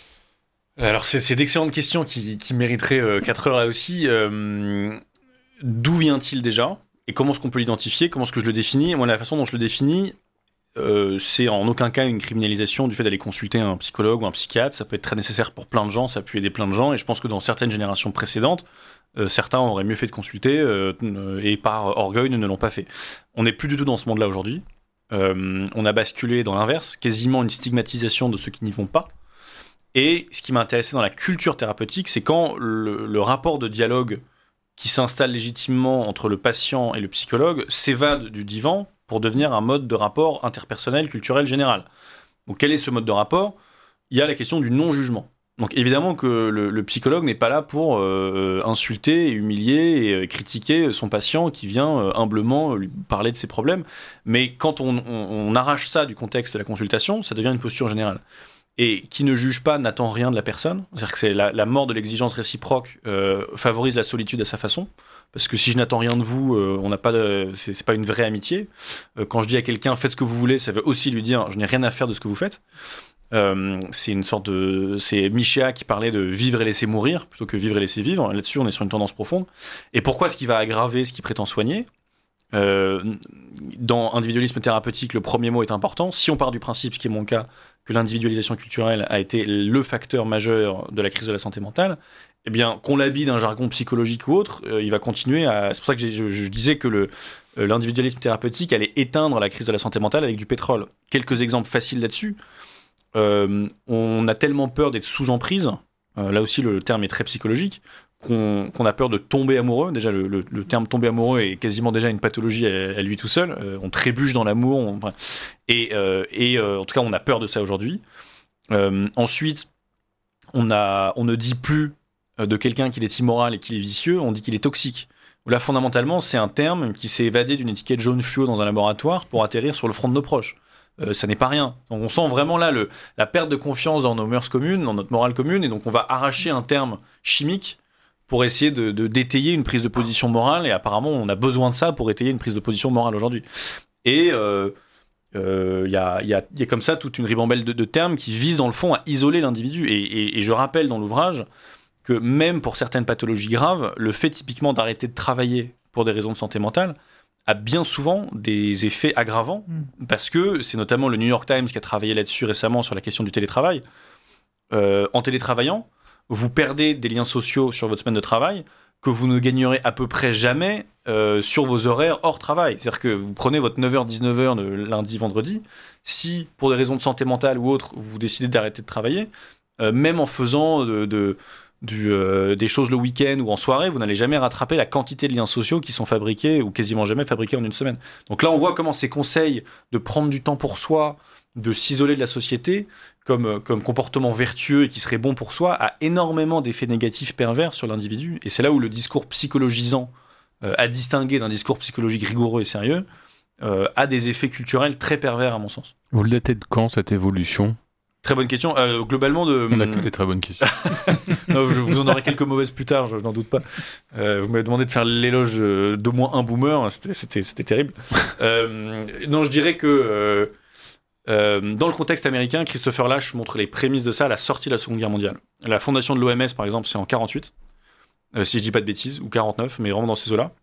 Alors c'est, c'est d'excellentes questions qui, qui mériteraient euh, quatre heures là aussi. Euh, d'où vient-il déjà ? Et comment est-ce qu'on peut l'identifier ? Comment est-ce que je le définis ? Moi, la façon dont je le définis, euh, c'est en aucun cas une criminalisation du fait d'aller consulter un psychologue ou un psychiatre. Ça peut être très nécessaire pour plein de gens, ça peut aider plein de gens. Et je pense que dans certaines générations précédentes, Euh, certains auraient mieux fait de consulter euh, et par orgueil ne l'ont pas fait. On n'est plus du tout dans ce monde-là aujourd'hui. Euh, on a basculé dans l'inverse, quasiment une stigmatisation de ceux qui n'y vont pas. Et ce qui m'a intéressé dans la culture thérapeutique, c'est quand le, le rapport de dialogue qui s'installe légitimement entre le patient et le psychologue s'évade du divan pour devenir un mode de rapport interpersonnel, culturel, général. Donc quel est ce mode de rapport ? Il y a la question du non-jugement. Donc évidemment que le, le psychologue n'est pas là pour euh, insulter, humilier et euh, critiquer son patient qui vient euh, humblement lui parler de ses problèmes. Mais quand on, on, on arrache ça du contexte de la consultation, ça devient une posture générale. Et qui ne juge pas n'attend rien de la personne. C'est-à-dire que c'est la, la mort de l'exigence réciproque euh, favorise la solitude à sa façon. Parce que si je n'attends rien de vous, euh, on n'a pas de, c'est, c'est pas une vraie amitié. Euh, quand je dis à quelqu'un faites ce que vous voulez, ça veut aussi lui dire je n'ai rien à faire de ce que vous faites. Euh, c'est une sorte de, c'est Michéa qui parlait de vivre et laisser mourir plutôt que vivre et laisser vivre. Là-dessus, on est sur une tendance profonde. Et pourquoi est-ce qu'il va aggraver ce qu'il prétend soigner ? Euh, dans individualisme thérapeutique, le premier mot est important. Si on part du principe, ce qui est mon cas, que l'individualisation culturelle a été le facteur majeur de la crise de la santé mentale, eh bien, qu'on l'habille d'un jargon psychologique ou autre, euh, il va continuer à... C'est pour ça que j'ai, je, je disais que le, euh, l'individualisme thérapeutique allait éteindre la crise de la santé mentale avec du pétrole. Quelques exemples faciles là-dessus. Euh, on a tellement peur d'être sous emprise, euh, là aussi le terme est très psychologique, Qu'on, qu'on a peur de tomber amoureux. Déjà, le, le, le terme tomber amoureux est quasiment déjà une pathologie à, à lui tout seul. Euh, on trébuche dans l'amour. On, enfin, et euh, et euh, en tout cas, on a peur de ça aujourd'hui. Euh, ensuite, on, a, on ne dit plus de quelqu'un qu'il est immoral et qu'il est vicieux, on dit qu'il est toxique. Là, fondamentalement, c'est un terme qui s'est évadé d'une étiquette jaune fluo dans un laboratoire pour atterrir sur le front de nos proches. Euh, ça n'est pas rien. Donc, on sent vraiment là le, la perte de confiance dans nos mœurs communes, dans notre morale commune, et donc on va arracher un terme chimique pour essayer de, de d'étayer une prise de position morale, et apparemment on a besoin de ça pour étayer une prise de position morale aujourd'hui. Et il euh, euh, y, a, y, a, y a comme ça toute une ribambelle de, de termes qui visent dans le fond à isoler l'individu. Et, et, et je rappelle dans l'ouvrage que même pour certaines pathologies graves, le fait typiquement d'arrêter de travailler pour des raisons de santé mentale a bien souvent des effets aggravants, mmh. parce que c'est notamment le New York Times qui a travaillé là-dessus récemment sur la question du télétravail. Euh, en télétravaillant, vous perdez des liens sociaux sur votre semaine de travail que vous ne gagnerez à peu près jamais euh, sur vos horaires hors travail. C'est-à-dire que vous prenez votre neuf heures dix-neuf heures de lundi, vendredi, si pour des raisons de santé mentale ou autre, vous décidez d'arrêter de travailler, euh, même en faisant de, de, du, euh, des choses le week-end ou en soirée, vous n'allez jamais rattraper la quantité de liens sociaux qui sont fabriqués ou quasiment jamais fabriqués en une semaine. Donc là, on voit comment ces conseils de prendre du temps pour soi, de s'isoler de la société, comme, comme comportement vertueux et qui serait bon pour soi, a énormément d'effets négatifs pervers sur l'individu. Et c'est là où le discours psychologisant, euh, à distinguer d'un discours psychologique rigoureux et sérieux, euh, a des effets culturels très pervers à mon sens. Vous le datez de quand, cette évolution ? Très bonne question. Euh, globalement, de... on n'a que des très bonnes questions. Non, je vous en aurai quelques mauvaises plus tard, je, je n'en doute pas. Euh, vous m'avez demandé de faire l'éloge d'au moins un boomer, c'était, c'était, c'était terrible. euh, non, je dirais que... Euh, Euh, dans le contexte américain, Christopher Lasch montre les prémices de ça à la sortie de la Seconde Guerre mondiale. La fondation de l'O M S, par exemple, c'est en quarante-huit, euh, si je dis pas de bêtises, ou quarante-neuf, mais vraiment dans ces eaux-là.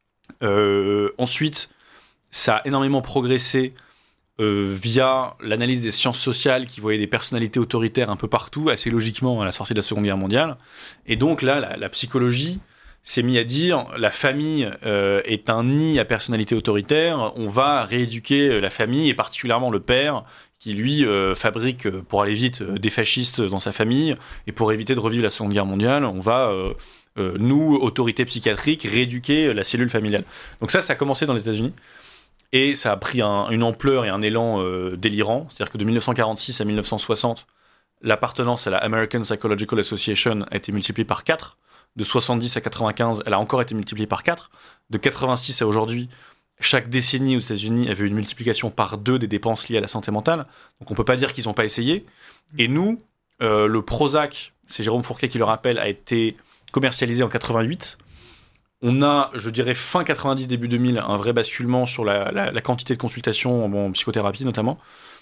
Euh, ensuite, ça a énormément progressé euh, via l'analyse des sciences sociales qui voyaient des personnalités autoritaires un peu partout, assez logiquement à la sortie de la Seconde Guerre mondiale. Et donc là, la, la psychologie s'est mis à dire la famille euh, est un nid à personnalité autoritaire, on va rééduquer la famille et particulièrement le père qui lui euh, fabrique, pour aller vite, des fascistes dans sa famille, et pour éviter de revivre la Seconde Guerre mondiale, on va, euh, euh, nous, autorités psychiatriques, rééduquer la cellule familiale. Donc ça, ça a commencé dans les États-Unis, et ça a pris un, une ampleur et un élan euh, délirant, c'est-à-dire que de dix-neuf cent quarante-six à dix-neuf cent soixante, l'appartenance à la American Psychological Association a été multipliée par quatre. De soixante-dix à quatre-vingt-quinze, elle a encore été multipliée par quatre. De quatre-vingt-six à aujourd'hui, chaque décennie aux États-Unis avait une multiplication par deux des dépenses liées à la santé mentale. Donc on ne peut pas dire qu'ils n'ont pas essayé. Et nous, euh, le Prozac, c'est Jérôme Fourquet qui le rappelle, a été commercialisé en quatre-vingt-huit. On a, je dirais, fin quatre-vingt-dix, début deux mille, un vrai basculement sur la, la, la quantité de consultations bon, en psychothérapie notamment.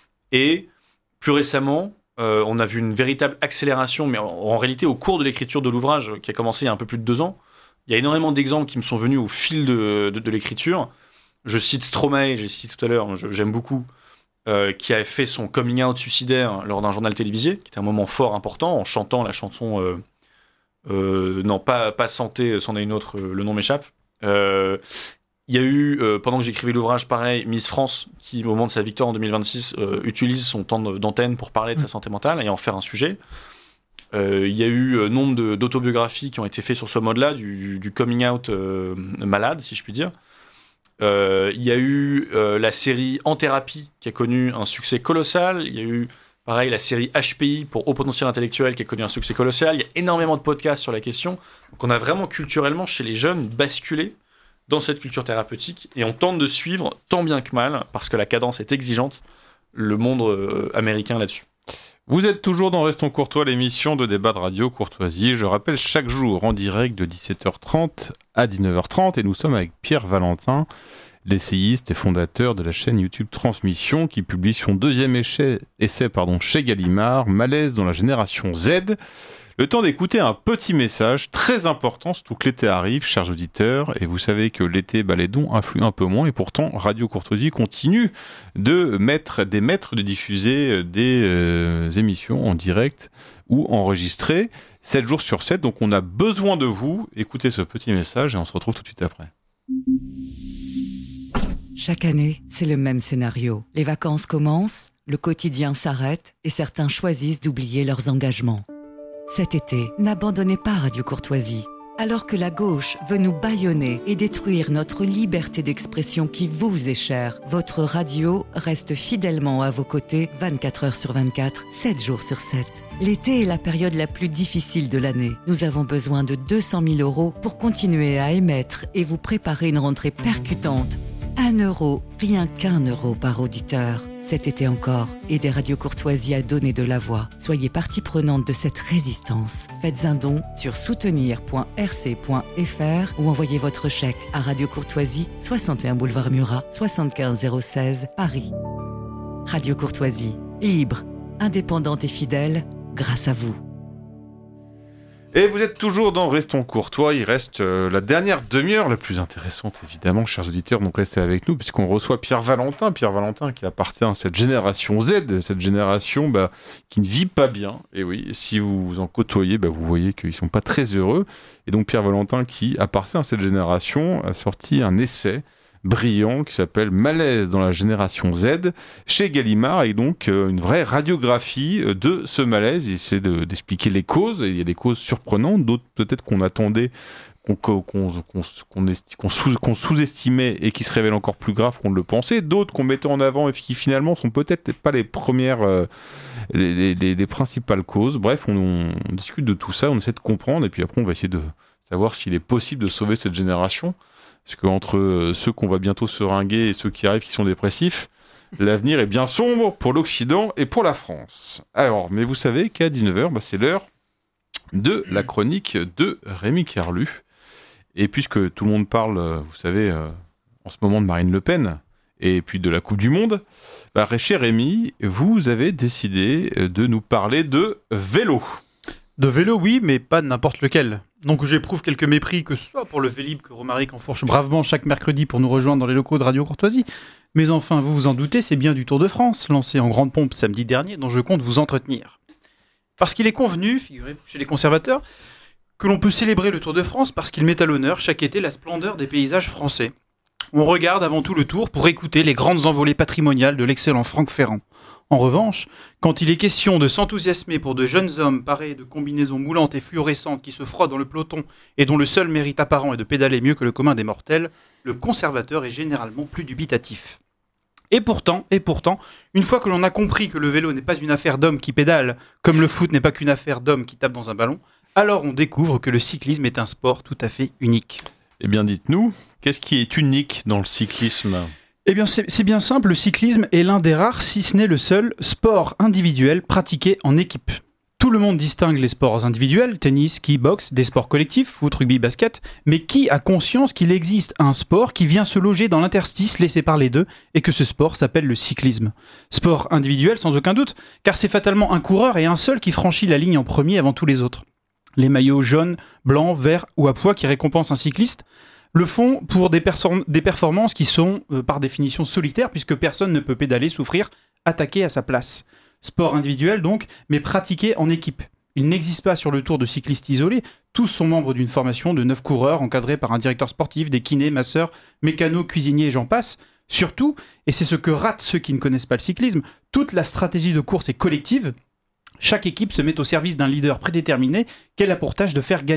Et plus récemment, Euh, on a vu une véritable accélération, mais en, en réalité, au cours de l'écriture de l'ouvrage, qui a commencé il y a un peu plus de deux ans, il y a énormément d'exemples qui me sont venus au fil de, de, de l'écriture. Je cite Stromae, j'ai cité tout à l'heure, je, j'aime beaucoup, euh, qui a fait son coming out suicidaire lors d'un journal télévisé, qui était un moment fort important, en chantant la chanson euh, euh, non, pas, pas Santé, c'en est une autre, euh, le nom m'échappe. Euh, Il y a eu, euh, pendant que j'écrivais l'ouvrage, pareil, Miss France, qui, au moment de sa victoire en deux mille vingt-six, euh, utilise son temps d'antenne pour parler de sa santé mentale et en faire un sujet. Euh, il y a eu euh, nombre de, d'autobiographies qui ont été faites sur ce mode-là, du, du coming out euh, malade, si je puis dire. Euh, il y a eu euh, la série En Thérapie, qui a connu un succès colossal. Il y a eu, Pareil, la série H P I pour Haut Potentiel Intellectuel qui a connu un succès colossal. Il y a énormément de podcasts sur la question. Donc on a vraiment culturellement, chez les jeunes, basculé dans cette culture thérapeutique et on tente de suivre, tant bien que mal, parce que la cadence est exigeante, le monde euh, américain là-dessus. Vous êtes toujours dans Restons Courtois, l'émission de débat de Radio Courtoisie. Je rappelle, chaque jour en direct de dix-sept heures trente à dix-neuf heures trente. Et nous sommes avec Pierre Valentin, l'essayiste et fondateur de la chaîne YouTube Transmission, qui publie son deuxième essai, essai pardon, chez Gallimard, Malaise dans la génération Z. Le temps d'écouter un petit message très important, surtout que l'été arrive, chers auditeurs, et vous savez que l'été, bah, les dons influent un peu moins, et pourtant Radio Courtoisie continue de mettre, d'émettre, de diffuser des euh, émissions en direct ou enregistrées, sept jours sur sept, donc on a besoin de vous. Écoutez ce petit message et on se retrouve tout de suite après. Chaque année, c'est le même scénario. Les vacances commencent, le quotidien s'arrête et certains choisissent d'oublier leurs engagements. Cet été, n'abandonnez pas Radio Courtoisie. Alors que la gauche veut nous bâillonner et détruire notre liberté d'expression qui vous est chère, votre radio reste fidèlement à vos côtés vingt-quatre heures sur vingt-quatre, sept jours sur sept. L'été est la période la plus difficile de l'année. Nous avons besoin de deux cent mille euros pour continuer à émettre et vous préparer une rentrée percutante. Un euro, rien qu'un euro par auditeur. Cet été encore, aidez Radio Courtoisie à donner de la voix. Soyez partie prenante de cette résistance. Faites un don sur soutenir point r c point f r ou envoyez votre chèque à Radio Courtoisie, soixante et un boulevard Murat, soixante-quinze zéro seize, Paris. Radio Courtoisie, libre, indépendante et fidèle, grâce à vous. Et vous êtes toujours dans Restons Courtois, il reste euh, la dernière demi-heure la plus intéressante évidemment, chers auditeurs, donc restez avec nous puisqu'on reçoit Pierre Valentin, Pierre Valentin qui appartient à cette génération Z, cette génération bah, qui ne vit pas bien, et oui, si vous vous en côtoyez, bah, vous voyez qu'ils ne sont pas très heureux, et donc Pierre Valentin qui appartient à cette génération a sorti un essai brillant qui s'appelle Malaise dans la génération Z chez Gallimard, et donc euh, une vraie radiographie de ce malaise. Il essaie de, d'expliquer les causes, et il y a des causes surprenantes, d'autres peut-être qu'on attendait, qu'on, qu'on, qu'on, qu'on, esti- qu'on, sous, qu'on sous-estimait et qui se révèlent encore plus graves qu'on ne le pensait, d'autres qu'on mettait en avant et qui finalement sont peut-être pas les premières, euh, les, les, les principales causes. Bref, on, on discute de tout ça, on essaie de comprendre, et puis après on va essayer de savoir s'il est possible de sauver cette génération. Parce qu'entre ceux qu'on va bientôt seringuer et ceux qui arrivent qui sont dépressifs, l'avenir est bien sombre pour l'Occident et pour la France. Alors, mais vous savez qu'à dix-neuf heures, bah, c'est l'heure de la chronique de Rémi Kerlu. Et puisque tout le monde parle, vous savez, euh, en ce moment de Marine Le Pen et puis de la Coupe du Monde, bah, cher Rémi, vous avez décidé de nous parler de vélo. De vélo, oui, mais pas n'importe lequel. Donc j'éprouve quelques mépris, que ce soit pour le Vélib que Romaric enfourche bravement chaque mercredi pour nous rejoindre dans les locaux de Radio Courtoisie. Mais enfin, vous vous en doutez, c'est bien du Tour de France, lancé en grande pompe samedi dernier, dont je compte vous entretenir. Parce qu'il est convenu, figurez-vous, chez les conservateurs, que l'on peut célébrer le Tour de France parce qu'il met à l'honneur chaque été la splendeur des paysages français. On regarde avant tout le Tour pour écouter les grandes envolées patrimoniales de l'excellent Franck Ferrand. En revanche, quand il est question de s'enthousiasmer pour de jeunes hommes parés de combinaisons moulantes et fluorescentes qui se frottent dans le peloton et dont le seul mérite apparent est de pédaler mieux que le commun des mortels, le conservateur est généralement plus dubitatif. Et pourtant, et pourtant, une fois que l'on a compris que le vélo n'est pas une affaire d'hommes qui pédalent, comme le foot n'est pas qu'une affaire d'hommes qui tapent dans un ballon, alors on découvre que le cyclisme est un sport tout à fait unique. Eh bien, dites-nous, qu'est-ce qui est unique dans le cyclisme ? Eh bien, c'est, c'est bien simple, le cyclisme est l'un des rares, si ce n'est le seul, sport individuel pratiqué en équipe. Tout le monde distingue les sports individuels, tennis, ski, boxe, des sports collectifs, foot, rugby, basket, mais qui a conscience qu'il existe un sport qui vient se loger dans l'interstice laissé par les deux, et que ce sport s'appelle le cyclisme. Sport individuel sans aucun doute, car c'est fatalement un coureur et un seul qui franchit la ligne en premier avant tous les autres. Les maillots jaunes, blancs, verts ou à pois qui récompensent un cycliste le font pour des, perso- des performances qui sont, euh, par définition, solitaires, puisque personne ne peut pédaler, souffrir, attaquer à sa place. Sport individuel donc, mais pratiqué en équipe. Il n'existe pas sur le Tour de cyclistes isolés, tous sont membres d'une formation de neuf coureurs encadrés par un directeur sportif, des kinés, masseurs, mécanos, cuisiniers et j'en passe. Surtout, et c'est ce que ratent ceux qui ne connaissent pas le cyclisme, toute la stratégie de course est collective. Chaque équipe se met au service d'un leader prédéterminé qu'elle a pour tâche de faire gagner.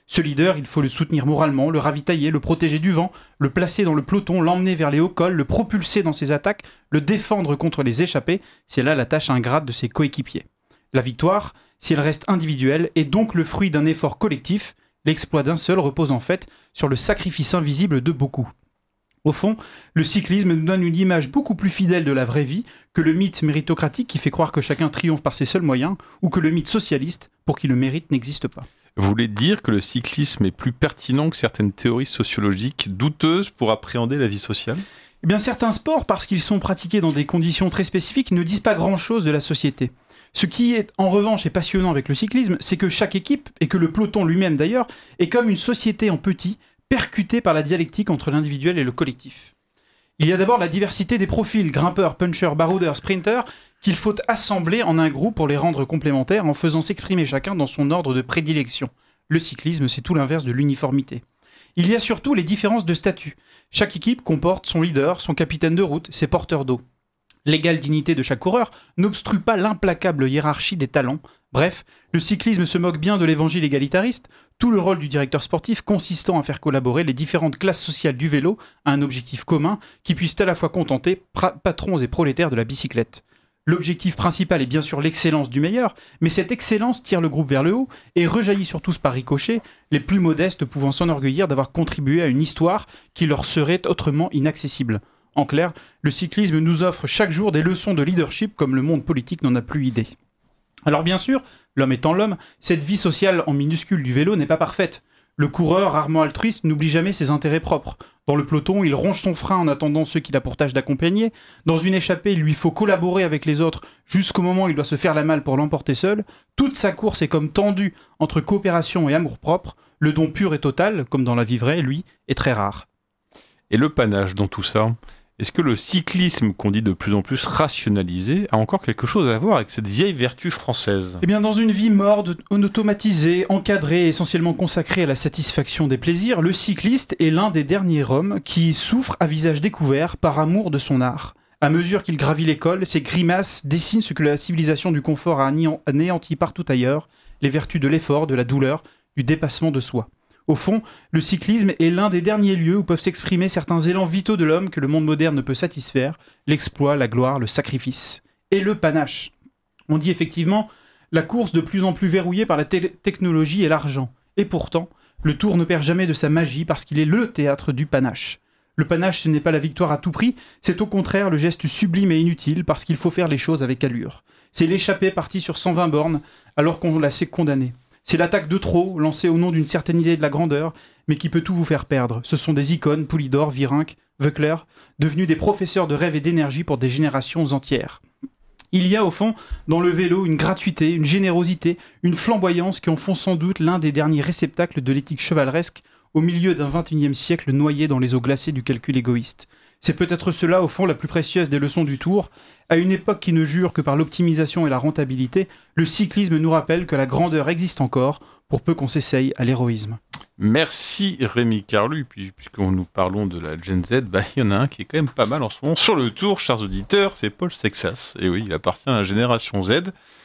Ce leader, il faut le soutenir moralement, le ravitailler, le protéger du vent, le placer dans le peloton, l'emmener vers les hauts cols, le propulser dans ses attaques, le défendre contre les échappées. C'est là la tâche ingrate de ses coéquipiers. La victoire, si elle reste individuelle, est donc le fruit d'un effort collectif. L'exploit d'un seul repose en fait sur le sacrifice invisible de beaucoup. Au fond, le cyclisme nous donne une image beaucoup plus fidèle de la vraie vie que le mythe méritocratique qui fait croire que chacun triomphe par ses seuls moyens, ou que le mythe socialiste pour qui le mérite n'existe pas. Vous voulez dire que le cyclisme est plus pertinent que certaines théories sociologiques douteuses pour appréhender la vie sociale ? Eh bien, certains sports, parce qu'ils sont pratiqués dans des conditions très spécifiques, ne disent pas grand-chose de la société. Ce qui est en revanche est passionnant avec le cyclisme, c'est que chaque équipe, et que le peloton lui-même d'ailleurs, est comme une société en petit, percutée par la dialectique entre l'individuel et le collectif. Il y a d'abord la diversité des profils, grimpeurs, punchers, baroudeurs, sprinters, qu'il faut assembler en un groupe pour les rendre complémentaires en faisant s'exprimer chacun dans son ordre de prédilection. Le cyclisme, c'est tout l'inverse de l'uniformité. Il y a surtout les différences de statut. Chaque équipe comporte son leader, son capitaine de route, ses porteurs d'eau. L'égale dignité de chaque coureur n'obstrue pas l'implacable hiérarchie des talents. Bref, le cyclisme se moque bien de l'évangile égalitariste, tout le rôle du directeur sportif consistant à faire collaborer les différentes classes sociales du vélo à un objectif commun qui puisse à la fois contenter pra- patrons et prolétaires de la bicyclette. L'objectif principal est bien sûr l'excellence du meilleur, mais cette excellence tire le groupe vers le haut et rejaillit sur tous par ricochet, les plus modestes pouvant s'enorgueillir d'avoir contribué à une histoire qui leur serait autrement inaccessible. En clair, le cyclisme nous offre chaque jour des leçons de leadership comme le monde politique n'en a plus idée. Alors bien sûr, l'homme étant l'homme, cette vie sociale en minuscule du vélo n'est pas parfaite. Le coureur, rarement altruiste, n'oublie jamais ses intérêts propres. Dans le peloton, il ronge son frein en attendant ceux qu'il a pour tâche d'accompagner. Dans une échappée, il lui faut collaborer avec les autres jusqu'au moment où il doit se faire la malle pour l'emporter seul. Toute sa course est comme tendue entre coopération et amour-propre. Le don pur et total, comme dans la vie vraie, lui, est très rare. Et le panache dans tout ça ? Est-ce que le cyclisme, qu'on dit de plus en plus rationalisé, a encore quelque chose à voir avec cette vieille vertu française ? Eh bien, dans une vie morte, automatisée, encadrée, essentiellement consacrée à la satisfaction des plaisirs, le cycliste est l'un des derniers hommes qui souffre à visage découvert par amour de son art. À mesure qu'il gravit l'école, ses grimaces dessinent ce que la civilisation du confort a anéanti partout ailleurs, les vertus de l'effort, de la douleur, du dépassement de soi. Au fond, le cyclisme est l'un des derniers lieux où peuvent s'exprimer certains élans vitaux de l'homme que le monde moderne ne peut satisfaire, l'exploit, la gloire, le sacrifice. Et le panache. On dit effectivement la course de plus en plus verrouillée par la te- technologie et l'argent. Et pourtant, le Tour ne perd jamais de sa magie parce qu'il est le théâtre du panache. Le panache, ce n'est pas la victoire à tout prix, c'est au contraire le geste sublime et inutile parce qu'il faut faire les choses avec allure. C'est l'échappée partie sur cent vingt bornes alors qu'on la sait condamnée. C'est l'attaque de trop, lancée au nom d'une certaine idée de la grandeur, mais qui peut tout vous faire perdre. Ce sont des icônes, Poulidor, Virenque, Veucler, devenus des professeurs de rêve et d'énergie pour des générations entières. Il y a au fond, dans le vélo, une gratuité, une générosité, une flamboyance qui en font sans doute l'un des derniers réceptacles de l'éthique chevaleresque au milieu d'un vingt et unième siècle noyé dans les eaux glacées du calcul égoïste. C'est peut-être cela, au fond, la plus précieuse des leçons du Tour. À une époque qui ne jure que par l'optimisation et la rentabilité, le cyclisme nous rappelle que la grandeur existe encore, pour peu qu'on s'essaye à l'héroïsme. Merci Rémi Carlu, puis puisque nous parlons de la Gen Z, bah, il y en a un qui est quand même pas mal en ce moment sur le Tour, chers auditeurs, c'est Paul Sexas. Et oui, il appartient à la génération Z.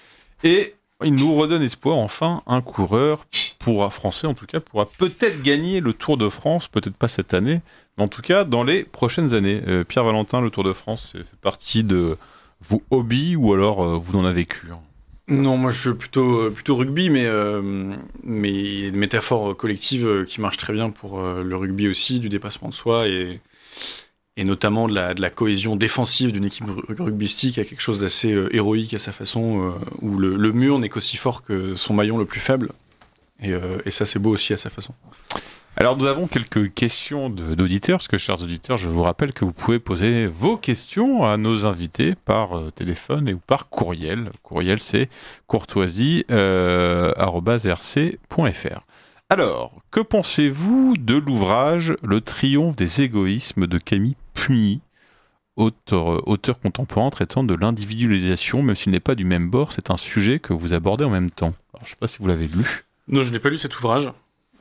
Et il nous redonne espoir, enfin, un coureur pourra, français en tout cas, pourra peut-être gagner le Tour de France, peut-être pas cette année, mais en tout cas dans les prochaines années. Euh, Pierre Valentin, le Tour de France, fait partie de vos hobbies ou alors euh, vous en avez vécu hein? Non, moi je suis plutôt, plutôt rugby, mais, euh, mais il y a une métaphore collective qui marche très bien pour euh, le rugby aussi, du dépassement de soi et, et notamment de la, de la cohésion défensive d'une équipe rugbystique à quelque chose d'assez euh, héroïque à sa façon, euh, où le, le mur n'est qu'aussi fort que son maillon le plus faible. Et, euh, et ça, c'est beau aussi à sa façon. Alors, nous avons quelques questions de, d'auditeurs, parce que, chers auditeurs, je vous rappelle que vous pouvez poser vos questions à nos invités par euh, téléphone et ou par courriel. Courriel, c'est courtoisie arobase r c point f r. Alors, que pensez-vous de l'ouvrage « Le triomphe des égoïsmes » de Camille Puny, auteur, auteur contemporain traitant de l'individualisation, même s'il n'est pas du même bord, c'est un sujet que vous abordez en même temps. Alors, je ne sais pas si vous l'avez lu. Non, je n'ai pas lu cet ouvrage.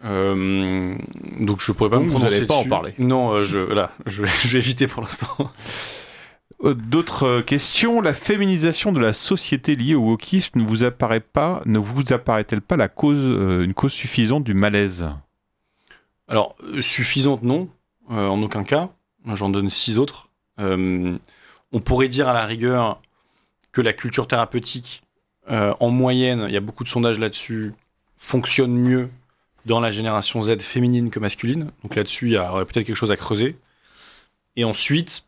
Euh, donc je pourrais pas donc me prononcer vous n'allez pas dessus. en parler. Non, euh, je, là, je, vais, je vais éviter pour l'instant. D'autres questions. La féminisation de la société liée au wokisme ne vous apparaît pas, ne vous apparaît-elle pas la cause, euh, une cause suffisante du malaise ? Alors, euh, suffisante, non, euh, en aucun cas. J'en donne six autres. Euh, on pourrait dire à la rigueur que la culture thérapeutique, euh, en moyenne, il y a beaucoup de sondages là-dessus, fonctionne mieux dans la génération Z féminine que masculine. Donc là-dessus, il y aurait peut-être quelque chose à creuser. Et ensuite,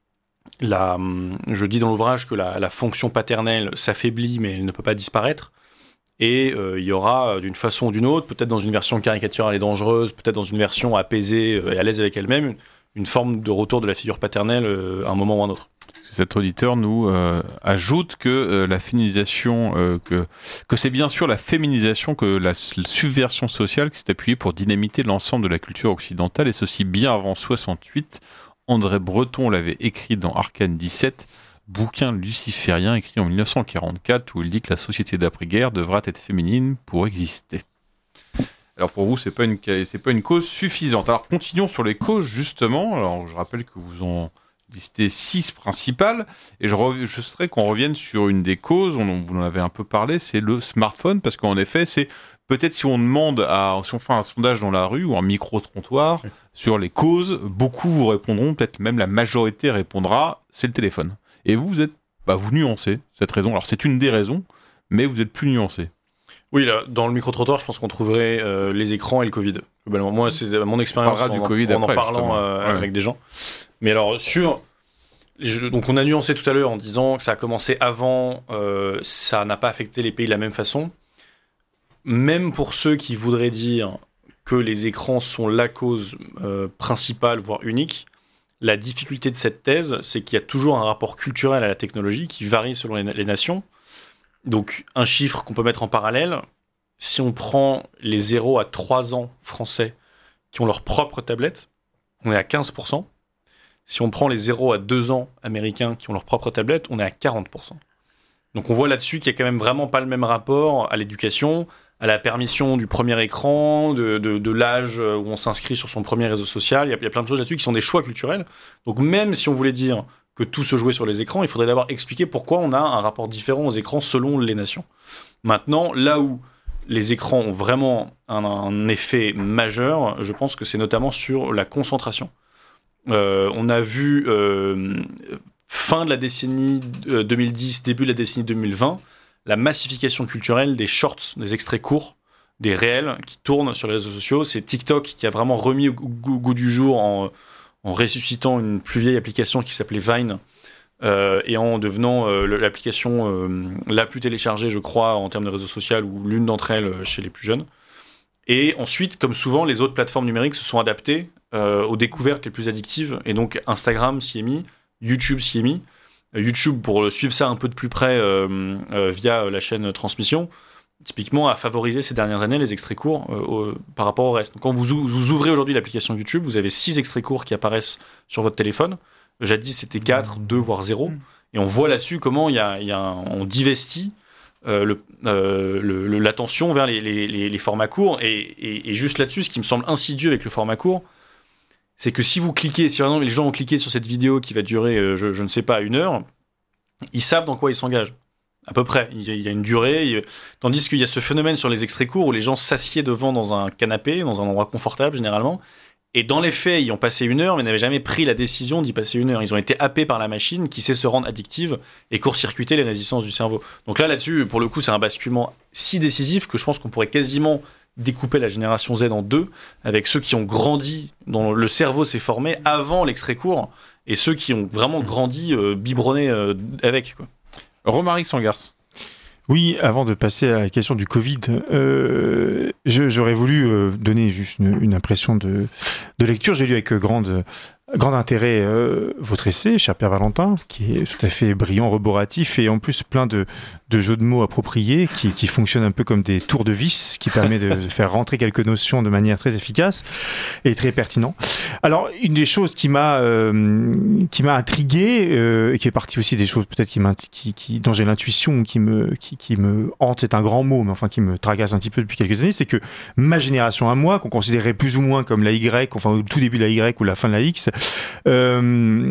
la, je dis dans l'ouvrage que la, la fonction paternelle s'affaiblit, mais elle ne peut pas disparaître. Et euh, il y aura, d'une façon ou d'une autre, peut-être dans une version caricaturale et dangereuse, peut-être dans une version apaisée et à l'aise avec elle-même, une forme de retour de la figure paternelle euh, à un moment ou à un autre. Cet auditeur nous euh, ajoute que euh, la féminisation, euh, que, que c'est bien sûr la féminisation, que la, la subversion sociale qui s'est appuyée pour dynamiter l'ensemble de la culture occidentale, et ceci bien avant soixante-huit. André Breton l'avait écrit dans Arcane dix-sept, bouquin luciférien écrit en mille neuf cent quarante-quatre, où il dit que la société d'après-guerre devra être féminine pour exister. Alors pour vous, c'est pas une, c'est pas une cause suffisante. Alors continuons sur les causes, justement. Alors je rappelle que vous en listez six principales, et je, re, je souhaiterais qu'on revienne sur une des causes, on, vous en avez un peu parlé, c'est le smartphone, parce qu'en effet, c'est peut-être si on demande, à, si on fait un sondage dans la rue ou un micro-trottoir oui. sur les causes, beaucoup vous répondront, peut-être même la majorité répondra, c'est le téléphone. Et vous, vous êtes, bah, vous nuancez cette raison. Alors c'est une des raisons, mais vous êtes plus nuancé. Oui, là, dans le micro-trottoir, je pense qu'on trouverait euh, les écrans et le Covid. Globalement, moi, c'est mon expérience en, du COVID en, après, en parlant euh, ouais. avec des gens. Mais alors, sur... Donc, on a nuancé tout à l'heure en disant que ça a commencé avant, euh, ça n'a pas affecté les pays de la même façon. Même pour ceux qui voudraient dire que les écrans sont la cause euh, principale, voire unique, la difficulté de cette thèse, c'est qu'il y a toujours un rapport culturel à la technologie qui varie selon les, les nations. Donc, un chiffre qu'on peut mettre en parallèle, si on prend les zéro à trois ans français qui ont leur propre tablette, on est à quinze pour cent. Si on prend les zéro à deux ans américains qui ont leur propre tablette, on est à quarante pour cent. Donc on voit là-dessus qu'il n'y a quand même vraiment pas le même rapport à l'éducation, à la permission du premier écran, de, de, de l'âge où on s'inscrit sur son premier réseau social. Il y a, il y a plein de choses là-dessus qui sont des choix culturels. Donc même si on voulait dire que tout se jouait sur les écrans, il faudrait d'abord expliquer pourquoi on a un rapport différent aux écrans selon les nations. Maintenant, là où les écrans ont vraiment un, un effet majeur, je pense que c'est notamment sur la concentration. Euh, on a vu euh, fin de la décennie deux mille dix, début de la décennie deux mille vingt, la massification culturelle des shorts, des extraits courts, des réels qui tournent sur les réseaux sociaux. C'est TikTok qui a vraiment remis au goût, goût du jour en, en ressuscitant une plus vieille application qui s'appelait Vine euh, et en devenant euh, l'application euh, la plus téléchargée, je crois, en termes de réseau social, ou l'une d'entre elles chez les plus jeunes. Et ensuite, comme souvent, les autres plateformes numériques se sont adaptées euh, aux découvertes les plus addictives. Et donc, Instagram s'y est mis, YouTube s'y est mis. Euh, YouTube, pour suivre ça un peu de plus près euh, euh, via la chaîne Transmission, typiquement, a favorisé ces dernières années les extraits courts euh, au, par rapport au reste. Donc, quand vous, ou- vous ouvrez aujourd'hui l'application YouTube, vous avez six extraits courts qui apparaissent sur votre téléphone. Jadis, c'était quatre, deux, voire zéro. Et on voit là-dessus comment y a, y a un, on divestit Euh, le, euh, le, le, l'attention vers les, les, les, les formats courts. Et, et, et juste là-dessus, ce qui me semble insidieux avec le format court, c'est que si vous cliquez, si par exemple les gens ont cliqué sur cette vidéo qui va durer, euh, je, je ne sais pas, une heure, ils savent dans quoi ils s'engagent. À peu près. Il y a, il y a une durée. Il y a... Tandis qu'il y a ce phénomène sur les extraits courts où les gens s'assiedent devant dans un canapé, dans un endroit confortable généralement. Et dans les faits, ils ont passé une heure, mais n'avaient jamais pris la décision d'y passer une heure. Ils ont été happés par la machine qui sait se rendre addictive et court-circuiter les résistances du cerveau. Donc là, là-dessus, pour le coup, c'est un basculement si décisif que je pense qu'on pourrait quasiment découper la génération Z en deux, avec ceux qui ont grandi, dont le cerveau s'est formé avant l'extrait court, et ceux qui ont vraiment grandi, euh, biberonnés euh, avec, quoi. Romaric Sangars. Oui, avant de passer à la question du Covid, euh, je, j'aurais voulu euh, donner juste une, une impression de, de lecture. J'ai lu avec grande, grand intérêt euh, votre essai, cher Pierre Valentin, qui est tout à fait brillant, roboratif et en plus plein de, de jeux de mots appropriés qui, qui fonctionnent un peu comme des tours de vis, qui permet de faire rentrer quelques notions de manière très efficace et très pertinent. Alors, une des choses qui m'a euh, qui m'a intrigué euh, et qui est partie aussi des choses peut-être qui, qui, qui dont j'ai l'intuition qui me qui, qui me hante, c'est un grand mot, mais enfin qui me tracasse un petit peu depuis quelques années, c'est que ma génération à moi, qu'on considérait plus ou moins comme la Y, enfin au tout début de la Y ou la fin de la X, euh,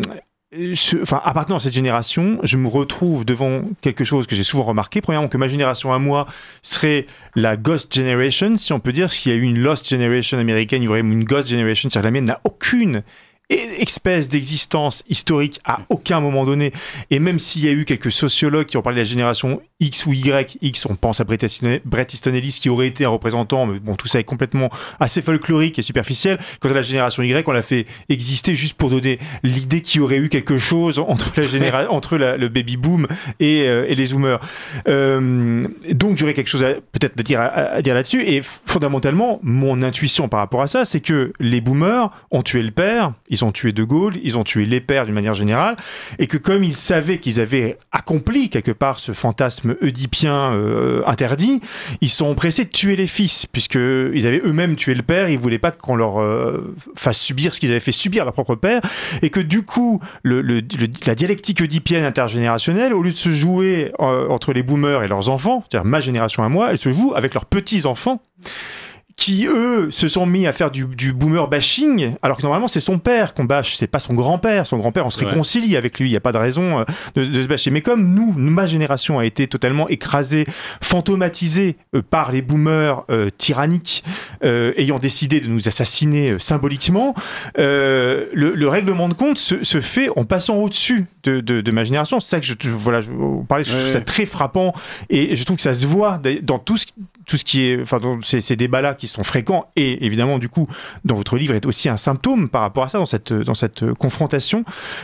Ce, enfin, appartenant à cette génération, je me retrouve devant quelque chose que j'ai souvent remarqué. Premièrement, que ma génération à moi serait la Ghost Generation, si on peut dire. S'il y a eu une Lost Generation américaine, il y aurait une Ghost Generation. C'est-à-dire que la mienne n'a aucune espèce d'existence historique à aucun moment donné. Et même s'il y a eu quelques sociologues qui ont parlé de la génération X ou Y, X, on pense à Bret Easton Ellis qui aurait été un représentant, mais bon, tout ça est complètement assez folklorique et superficiel. Quant à la génération Y, on l'a fait exister juste pour donner l'idée qu'il y aurait eu quelque chose entre la génération, entre la, le baby boom et, euh, et les zoomers. Euh, donc, j'aurais quelque chose à, peut-être à dire, à, à dire là-dessus. Et fondamentalement, mon intuition par rapport à ça, c'est que les boomers ont tué le père, ils ont tué De Gaulle, ils ont tué les pères d'une manière générale, et que comme ils savaient qu'ils avaient accompli quelque part ce fantasme oedipien euh, interdit, ils sont pressés de tuer les fils, puisqu'ils avaient eux-mêmes tué le père, ils voulaient pas qu'on leur euh, fasse subir ce qu'ils avaient fait subir à leur propre père, et que du coup, le, le, le, la dialectique oedipienne intergénérationnelle, au lieu de se jouer euh, entre les boomers et leurs enfants, c'est-à-dire ma génération à moi, elle se joue avec leurs petits-enfants, qui, eux, se sont mis à faire du, du boomer bashing, alors que normalement, c'est son père qu'on bâche, c'est pas son grand-père. Son grand-père, on se réconcilie avec lui, il n'y a pas de raison de, de se bâcher. Mais comme nous, ma génération a été totalement écrasée, fantomatisée euh, par les boomers euh, tyranniques, euh, ayant décidé de nous assassiner euh, symboliquement, euh, le, le règlement de compte se, se fait en passant au-dessus de, de, de ma génération. C'est ça que je, je voilà, je vous parlais, je trouve ouais. ça très frappant, et je trouve que ça se voit dans tout ce, tout ce qui est, enfin, dans ces, ces débats-là qui sont fréquents, et évidemment du coup dans votre livre est aussi un symptôme par rapport à ça, dans cette dans cette confrontation,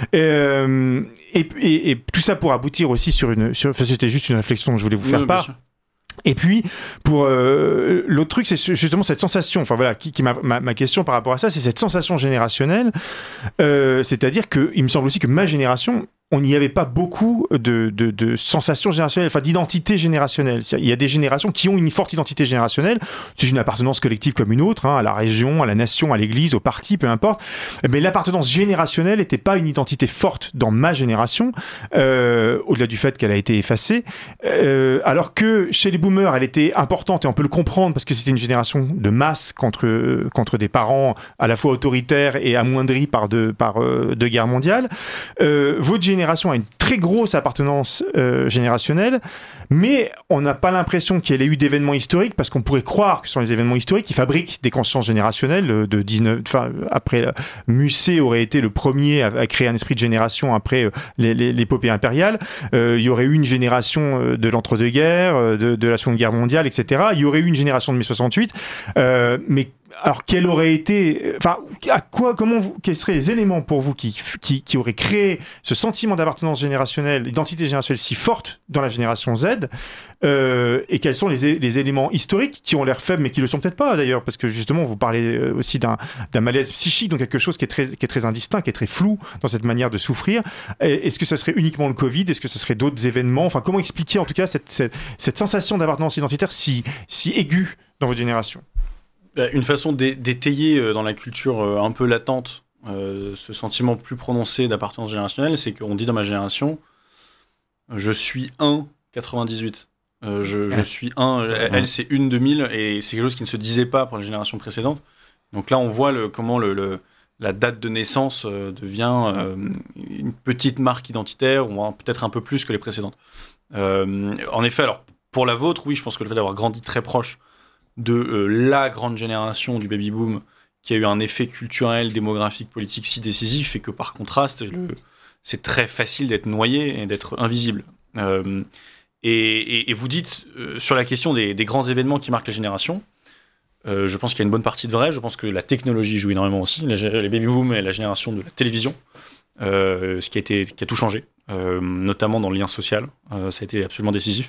euh, et, et, et tout ça pour aboutir aussi sur une sur, enfin, c'était juste une réflexion que je voulais vous faire oui, part. Et puis, pour euh, l'autre truc, c'est justement cette sensation. Enfin voilà, qui, qui ma, ma, ma question par rapport à ça, c'est cette sensation générationnelle. Euh, c'est-à-dire que il me semble aussi que ma génération, on n'y avait pas beaucoup de, de, de sensations générationnelles, enfin d'identité générationnelle. Il y a des générations qui ont une forte identité générationnelle, c'est une appartenance collective comme une autre, hein, à la région, à la nation, à l'église, au parti, peu importe. Mais l'appartenance générationnelle n'était pas une identité forte dans ma génération, euh, au-delà du fait qu'elle a été effacée, euh, alors que chez les boomers, elle était importante, et on peut le comprendre parce que c'était une génération de masse contre, contre des parents à la fois autoritaires et amoindris par deux, par, euh, deux guerres mondiales. Euh, votre génération a une très grosse appartenance euh, générationnelle, mais on n'a pas l'impression qu'il y ait eu d'événements historiques, parce qu'on pourrait croire que ce sont les événements historiques qui fabriquent des consciences générationnelles. De dix-neuf, enfin, après, Musset aurait été le premier à, à créer un esprit de génération après euh, les, les, l'épopée impériale. Euh, il y aurait eu une génération de l'entre-deux-guerres, de, de la Seconde Guerre mondiale, et cetera. Il y aurait eu une génération de mai soixante-huit, euh, mais alors, quel aurait été, enfin, à quoi, comment, vous, quels seraient les éléments pour vous qui, qui, qui auraient créé ce sentiment d'appartenance générationnelle, d'identité générationnelle si forte dans la génération Z, euh, et quels sont les, les éléments historiques qui ont l'air faibles, mais qui le sont peut-être pas d'ailleurs, parce que justement, vous parlez aussi d'un, d'un malaise psychique, donc quelque chose qui est très, qui est très indistinct, qui est très flou dans cette manière de souffrir. Est-ce que ça serait uniquement le Covid? Est-ce que ce serait d'autres événements? Enfin, comment expliquer en tout cas cette, cette, cette sensation d'appartenance identitaire si, si aiguë dans votre génération? Une façon d'étayer dans la culture un peu latente euh, ce sentiment plus prononcé d'appartenance générationnelle, c'est qu'on dit dans ma génération, je suis un quatre-vingt-dix-huit. Euh, je, je suis un, elle c'est une deux mille, et c'est quelque chose qui ne se disait pas pour les générations précédentes. Donc là, on voit le, comment le, le, la date de naissance euh, devient euh, une petite marque identitaire, ou peut-être un peu plus que les précédentes. Euh, en effet, alors pour la vôtre, oui, je pense que le fait d'avoir grandi très proche de euh, la grande génération du baby-boom qui a eu un effet culturel, démographique, politique si décisif, et que par contraste, le, c'est très facile d'être noyé et d'être invisible. Euh, et, et, et vous dites, euh, sur la question des, des grands événements qui marquent la génération, euh, je pense qu'il y a une bonne partie de vrai, je pense que la technologie joue énormément aussi, les, les baby-boom et la génération de la télévision, euh, ce qui a, été, qui a tout changé, euh, notamment dans le lien social, euh, ça a été absolument décisif.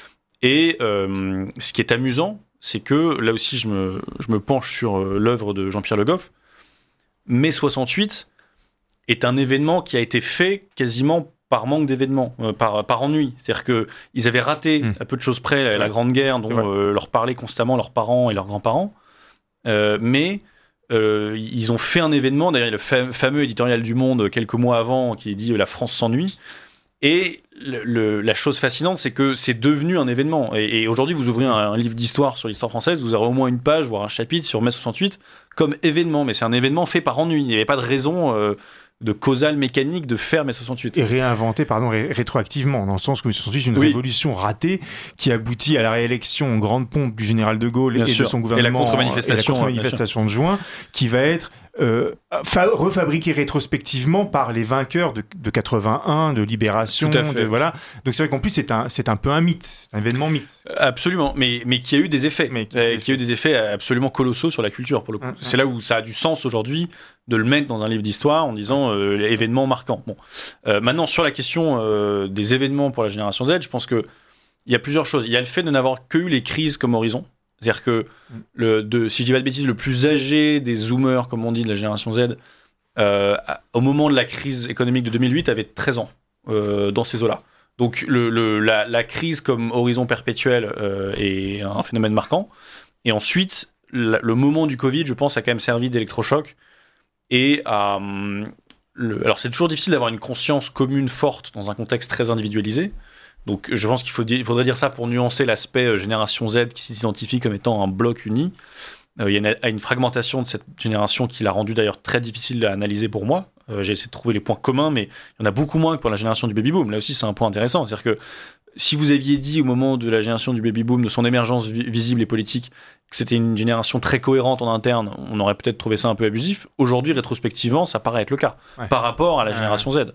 Et euh, ce qui est amusant, c'est que, là aussi, je me, je me penche sur euh, l'œuvre de Jean-Pierre Le Goff. mai soixante-huit est un événement qui a été fait quasiment par manque d'événements, euh, par, par ennui. C'est-à-dire qu'ils avaient raté, mmh. à peu de choses près, la, la Grande Guerre, dont euh, leur parlaient constamment leurs parents et leurs grands-parents. Euh, mais euh, ils ont fait un événement, d'ailleurs, le fa- fameux éditorial du Monde, quelques mois avant, qui dit « La France s'ennuie ». Et le, le, la chose fascinante, c'est que c'est devenu un événement. Et, et aujourd'hui, vous ouvrez un, un livre d'histoire sur l'histoire française, vous aurez au moins une page, voire un chapitre sur mai soixante-huit comme événement. Mais c'est un événement fait par ennui. Il n'y avait pas de raison euh, de causal mécanique de faire mai soixante-huit. Et réinventé, pardon, ré- rétroactivement, dans le sens que mai soixante-huit, une oui. révolution ratée qui aboutit à la réélection en grande pompe du général de Gaulle bien et sûr. de son gouvernement. Et la contre-manifestation, et la contre-manifestation de juin, qui va être euh, fa- refabriquée rétrospectivement par les vainqueurs de, de quatre-vingt-un, de Libération. Tout à fait. De, voilà. Donc c'est vrai qu'en plus, c'est un, c'est un peu un mythe, c'est un événement mythe. Absolument, mais, mais qui a eu des effets, Mais qui- euh, qui a eu des effets absolument colossaux sur la culture, pour le coup. Hum, C'est là où ça a du sens aujourd'hui de le mettre dans un livre d'histoire en disant euh, événements marquants. Bon. Euh, maintenant, sur la question euh, des événements pour la génération Z, je pense qu'il y a plusieurs choses. Il y a le fait de n'avoir que eu les crises comme horizon. C'est-à-dire que, le, de, si je dis pas de bêtises, le plus âgé des zoomers, comme on dit, de la génération Z, euh, au moment de la crise économique de deux mille huit, avait treize ans euh, dans ces eaux-là. Donc le, le, la, la crise comme horizon perpétuel euh, est un phénomène marquant. Et ensuite, la, le moment du Covid, je pense, a quand même servi d'électrochoc. Et à, hum, le, alors c'est toujours difficile d'avoir une conscience commune forte dans un contexte très individualisé. Donc je pense qu'il faut dire, il faudrait dire ça pour nuancer l'aspect euh, génération Z qui s'identifie comme étant un bloc uni. Euh, il y a une, une fragmentation de cette génération qui l'a rendu d'ailleurs très difficile à analyser pour moi. Euh, j'ai essayé de trouver les points communs, mais il y en a beaucoup moins que pour la génération du baby-boom. Là aussi, c'est un point intéressant. C'est-à-dire que si vous aviez dit au moment de la génération du baby-boom, de son émergence vi- visible et politique, que c'était une génération très cohérente en interne, on aurait peut-être trouvé ça un peu abusif. Aujourd'hui, rétrospectivement, ça paraît être le cas, Ouais. par rapport à la Ouais. génération Z.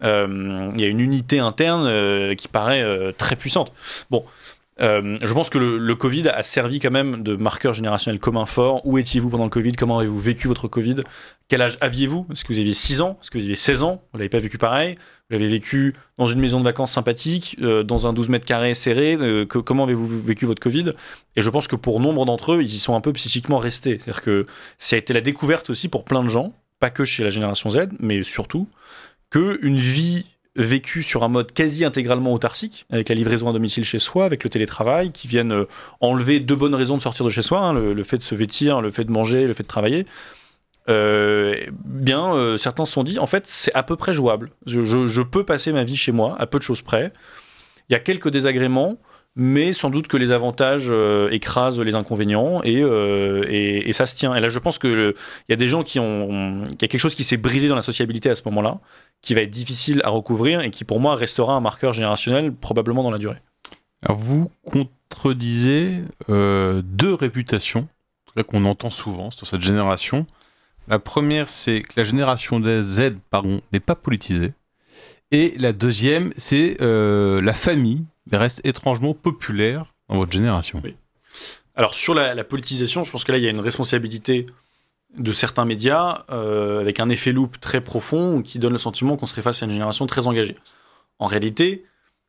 Euh, il y a une unité interne euh, qui paraît euh, très puissante. Bon, euh, je pense que le, le Covid a servi quand même de marqueur générationnel commun fort. Où étiez-vous pendant le Covid? Comment avez-vous vécu votre Covid? Quel âge aviez-vous? Est-ce que vous aviez six ans? Est-ce que vous aviez seize ans? Vous l'avez pas vécu pareil? Vous l'avez vécu dans une maison de vacances sympathique, euh, dans un douze mètres carrés serré? euh, que, Comment avez-vous vécu votre Covid? Et je pense que pour nombre d'entre eux, ils y sont un peu psychiquement restés. C'est-à-dire que ça a été la découverte aussi pour plein de gens, pas que chez la génération Z, mais surtout, qu'une vie vécue sur un mode quasi intégralement autarcique, avec la livraison à domicile chez soi, avec le télétravail, qui viennent euh, enlever deux bonnes raisons de sortir de chez soi, hein, le, le fait de se vêtir, le fait de manger, le fait de travailler, euh, bien, euh, certains se sont dit, en fait, c'est à peu près jouable. Je, je, je peux passer ma vie chez moi, à peu de choses près. Il y a quelques désagréments, mais sans doute que les avantages euh, écrasent les inconvénients et, euh, et, et ça se tient. Et là, je pense qu'il y a des gens qui ont... Il y a quelque chose qui s'est brisé dans la sociabilité à ce moment-là, qui va être difficile à recouvrir et qui, pour moi, restera un marqueur générationnel probablement dans la durée. Alors, vous contredisez euh, deux réputations en tout cas, qu'on entend souvent sur cette génération. La première, c'est que la génération Z pardon, n'est pas politisée. Et la deuxième, c'est euh, la famille reste étrangement populaire dans votre génération. Oui. Alors, sur la, la politisation, je pense que là, il y a une responsabilité de certains médias euh, avec un effet loupe très profond qui donne le sentiment qu'on serait face à une génération très engagée. En réalité,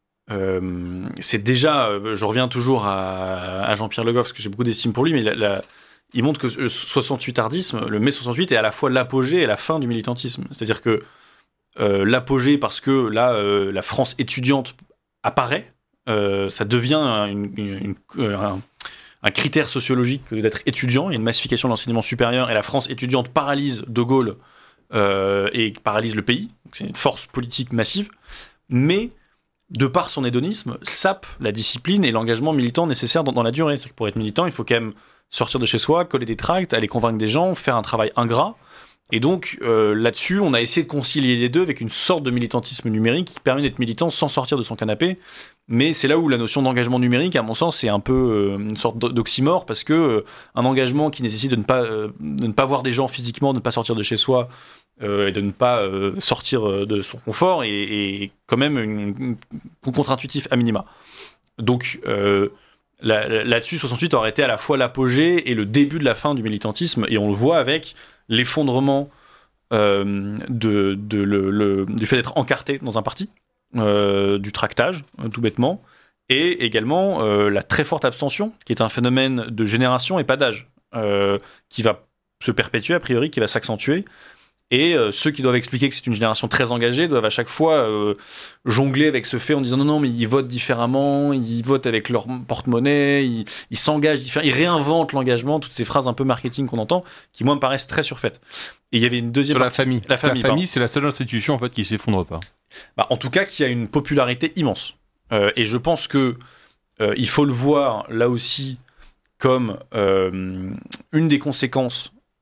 euh, c'est déjà... Euh, je reviens toujours à, à Jean-Pierre Le Goff, parce que j'ai beaucoup d'estime pour lui, mais la, la, il montre que le soixante-huitardisme, le mai soixante-huit, est à la fois l'apogée et la fin du militantisme. C'est-à-dire que euh, l'apogée, parce que là, euh, la France étudiante apparaît, euh, ça devient une, une, une, un, un critère sociologique d'être étudiant. Il y a une massification de l'enseignement supérieur et la France étudiante paralyse De Gaulle euh, et paralyse le pays. Donc, c'est une force politique massive. Mais, de par son hédonisme, sape la discipline et l'engagement militant nécessaire dans, dans la durée. C'est-à-dire que pour être militant, il faut quand même sortir de chez soi, coller des tracts, aller convaincre des gens, faire un travail ingrat. Et donc, euh, là-dessus, on a essayé de concilier les deux avec une sorte de militantisme numérique qui permet d'être militant sans sortir de son canapé. Mais c'est là où la notion d'engagement numérique, à mon sens, c'est un peu euh, une sorte d'oxymore, parce que euh, un engagement qui nécessite de ne pas, euh, de ne pas voir des gens physiquement, de ne pas sortir de chez soi, euh, et de ne pas euh, sortir de son confort, est, est quand même une, une contre-intuitif à minima. Donc, euh, là, là-dessus, soixante-huit aurait été à la fois l'apogée et le début de la fin du militantisme, et on le voit avec l'effondrement euh, de, de le, le, du fait d'être encarté dans un parti, euh, du tractage, tout bêtement, et également euh, la très forte abstention, qui est un phénomène de génération et pas d'âge, euh, qui va se perpétuer a priori, qui va s'accentuer. Et euh, ceux qui doivent expliquer que c'est une génération très engagée doivent à chaque fois euh, jongler avec ce fait en disant non, non, mais ils votent différemment, ils votent avec leur porte-monnaie, ils, ils s'engagent différemment, ils réinventent l'engagement, toutes ces phrases un peu marketing qu'on entend, qui moi me paraissent très surfaites. Et il y avait une deuxième Sur partie, la famille. La famille, la famille c'est la seule institution en fait qui s'effondre pas. Bah, en tout cas, qui a une popularité immense. Euh, et je pense que euh, il faut le voir là aussi comme euh, une des conséquences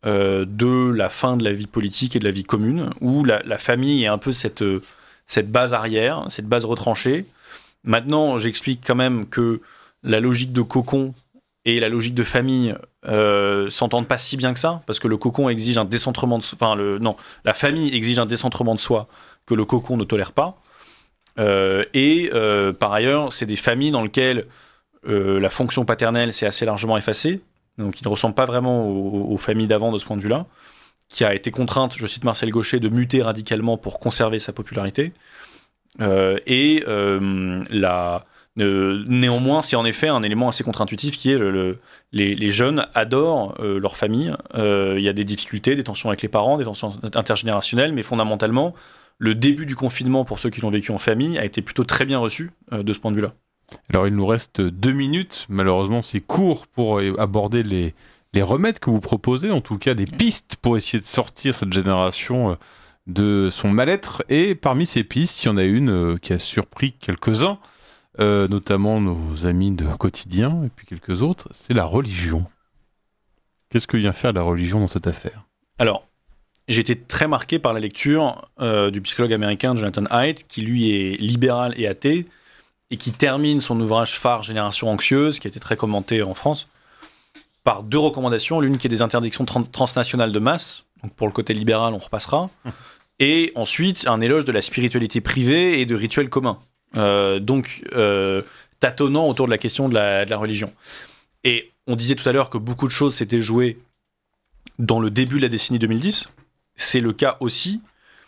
euh, de la fin de la vie politique et de la vie commune, où la, la famille est un peu cette, cette base arrière, cette base retranchée. Maintenant, j'explique quand même que la logique de cocon et la logique de famille euh, s'entendent pas si bien que ça, parce que le cocon exige un décentrement de so- enfin le non, la famille exige un décentrement de soi que le cocon ne tolère pas. Euh, et euh, par ailleurs, c'est des familles dans lesquelles euh, la fonction paternelle s'est assez largement effacée, donc ils ne ressemblent pas vraiment aux, aux familles d'avant de ce point de vue-là, qui a été contrainte, je cite Marcel Gauchet, de muter radicalement pour conserver sa popularité. Euh, et euh, la Euh, néanmoins, c'est en effet un élément assez contre-intuitif qui est le, le, les, les jeunes adorent euh, leur famille. Il euh, y a des difficultés, des tensions avec les parents, des tensions intergénérationnelles, mais fondamentalement, le début du confinement pour ceux qui l'ont vécu en famille a été plutôt très bien reçu euh, de ce point de vue-là. Alors, il nous reste deux minutes. Malheureusement, c'est court pour aborder les, les remèdes que vous proposez, en tout cas des pistes pour essayer de sortir cette génération de son mal-être. Et parmi ces pistes, il y en a une qui a surpris quelques-uns. Euh, notamment nos amis de Quotidien et puis quelques autres, c'est la religion. Qu'est-ce que vient faire la religion dans cette affaire ? Alors, j'ai été très marqué par la lecture euh, du psychologue américain Jonathan Haidt, qui lui est libéral et athée, et qui termine son ouvrage phare Génération anxieuse, qui a été très commenté en France, par deux recommandations. L'une qui est des interdictions tran- transnationales de masse, donc pour le côté libéral, on repassera, et ensuite un éloge de la spiritualité privée et de rituels communs. Euh, donc euh, tâtonnant autour de la question de la, de la religion. Et on disait tout à l'heure que beaucoup de choses s'étaient jouées dans le début de la décennie deux mille dix. C'est le cas aussi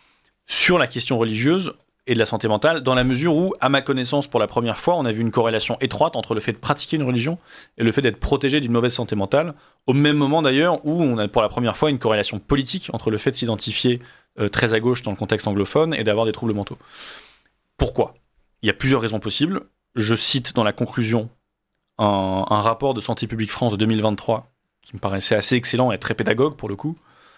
sur la question religieuse et de la santé mentale, dans la mesure où, à ma connaissance, pour la première fois, on a vu une corrélation étroite entre le fait de pratiquer une religion et le fait d'être protégé d'une mauvaise santé mentale, au même moment d'ailleurs où on a pour la première fois une corrélation politique entre le fait de s'identifier euh, très à gauche dans le contexte anglophone et d'avoir des troubles mentaux. Pourquoi ? Il y a plusieurs raisons possibles. Je cite dans la conclusion un, un rapport de Santé publique France de deux mille vingt-trois qui me paraissait assez excellent et très pédagogue pour le coup,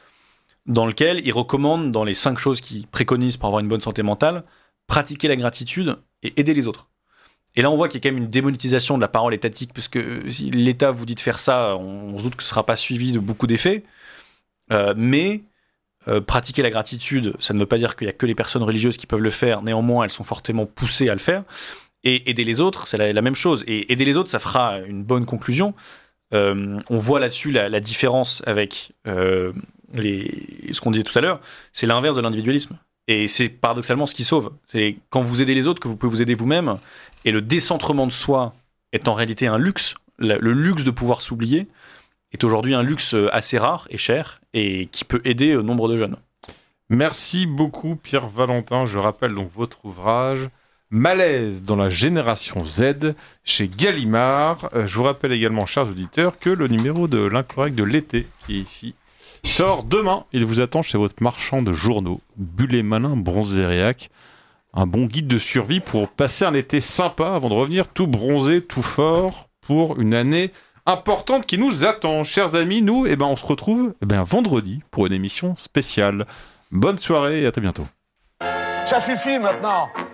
dans lequel il recommande, dans les cinq choses qu'il préconise pour avoir une bonne santé mentale, pratiquer la gratitude et aider les autres. Et là, on voit qu'il y a quand même une démonétisation de la parole étatique, parce que si l'État vous dit de faire ça, on, on se doute que ce ne sera pas suivi de beaucoup d'effets. Euh, mais euh, pratiquer la gratitude, ça ne veut pas dire qu'il n'y a que les personnes religieuses qui peuvent le faire. Néanmoins, elles sont fortement poussées à le faire. Et aider les autres, c'est la, la même chose. Et aider les autres, ça fera une bonne conclusion. Euh, on voit là-dessus la, la différence avec euh, les, ce qu'on disait tout à l'heure. C'est l'inverse de l'individualisme. Et c'est paradoxalement ce qui sauve. C'est quand vous aidez les autres que vous pouvez vous aider vous-même. Et le décentrement de soi est en réalité un luxe. Le, le luxe de pouvoir s'oublier est aujourd'hui un luxe assez rare et cher et qui peut aider nombre de jeunes. Merci beaucoup Pierre Valentin. Je rappelle donc votre ouvrage Malaise dans la génération Z chez Gallimard. Euh, je vous rappelle également, chers auditeurs, que le numéro de l'Incorrect de l'été, qui est ici, sort demain. Il vous attend chez votre marchand de journaux, Bullet Malin Bronzériac. Un bon guide de survie pour passer un été sympa avant de revenir tout bronzé, tout fort pour une année importante qui nous attend. Chers amis, nous, eh ben, on se retrouve eh ben, vendredi pour une émission spéciale. Bonne soirée et à très bientôt. Ça suffit maintenant.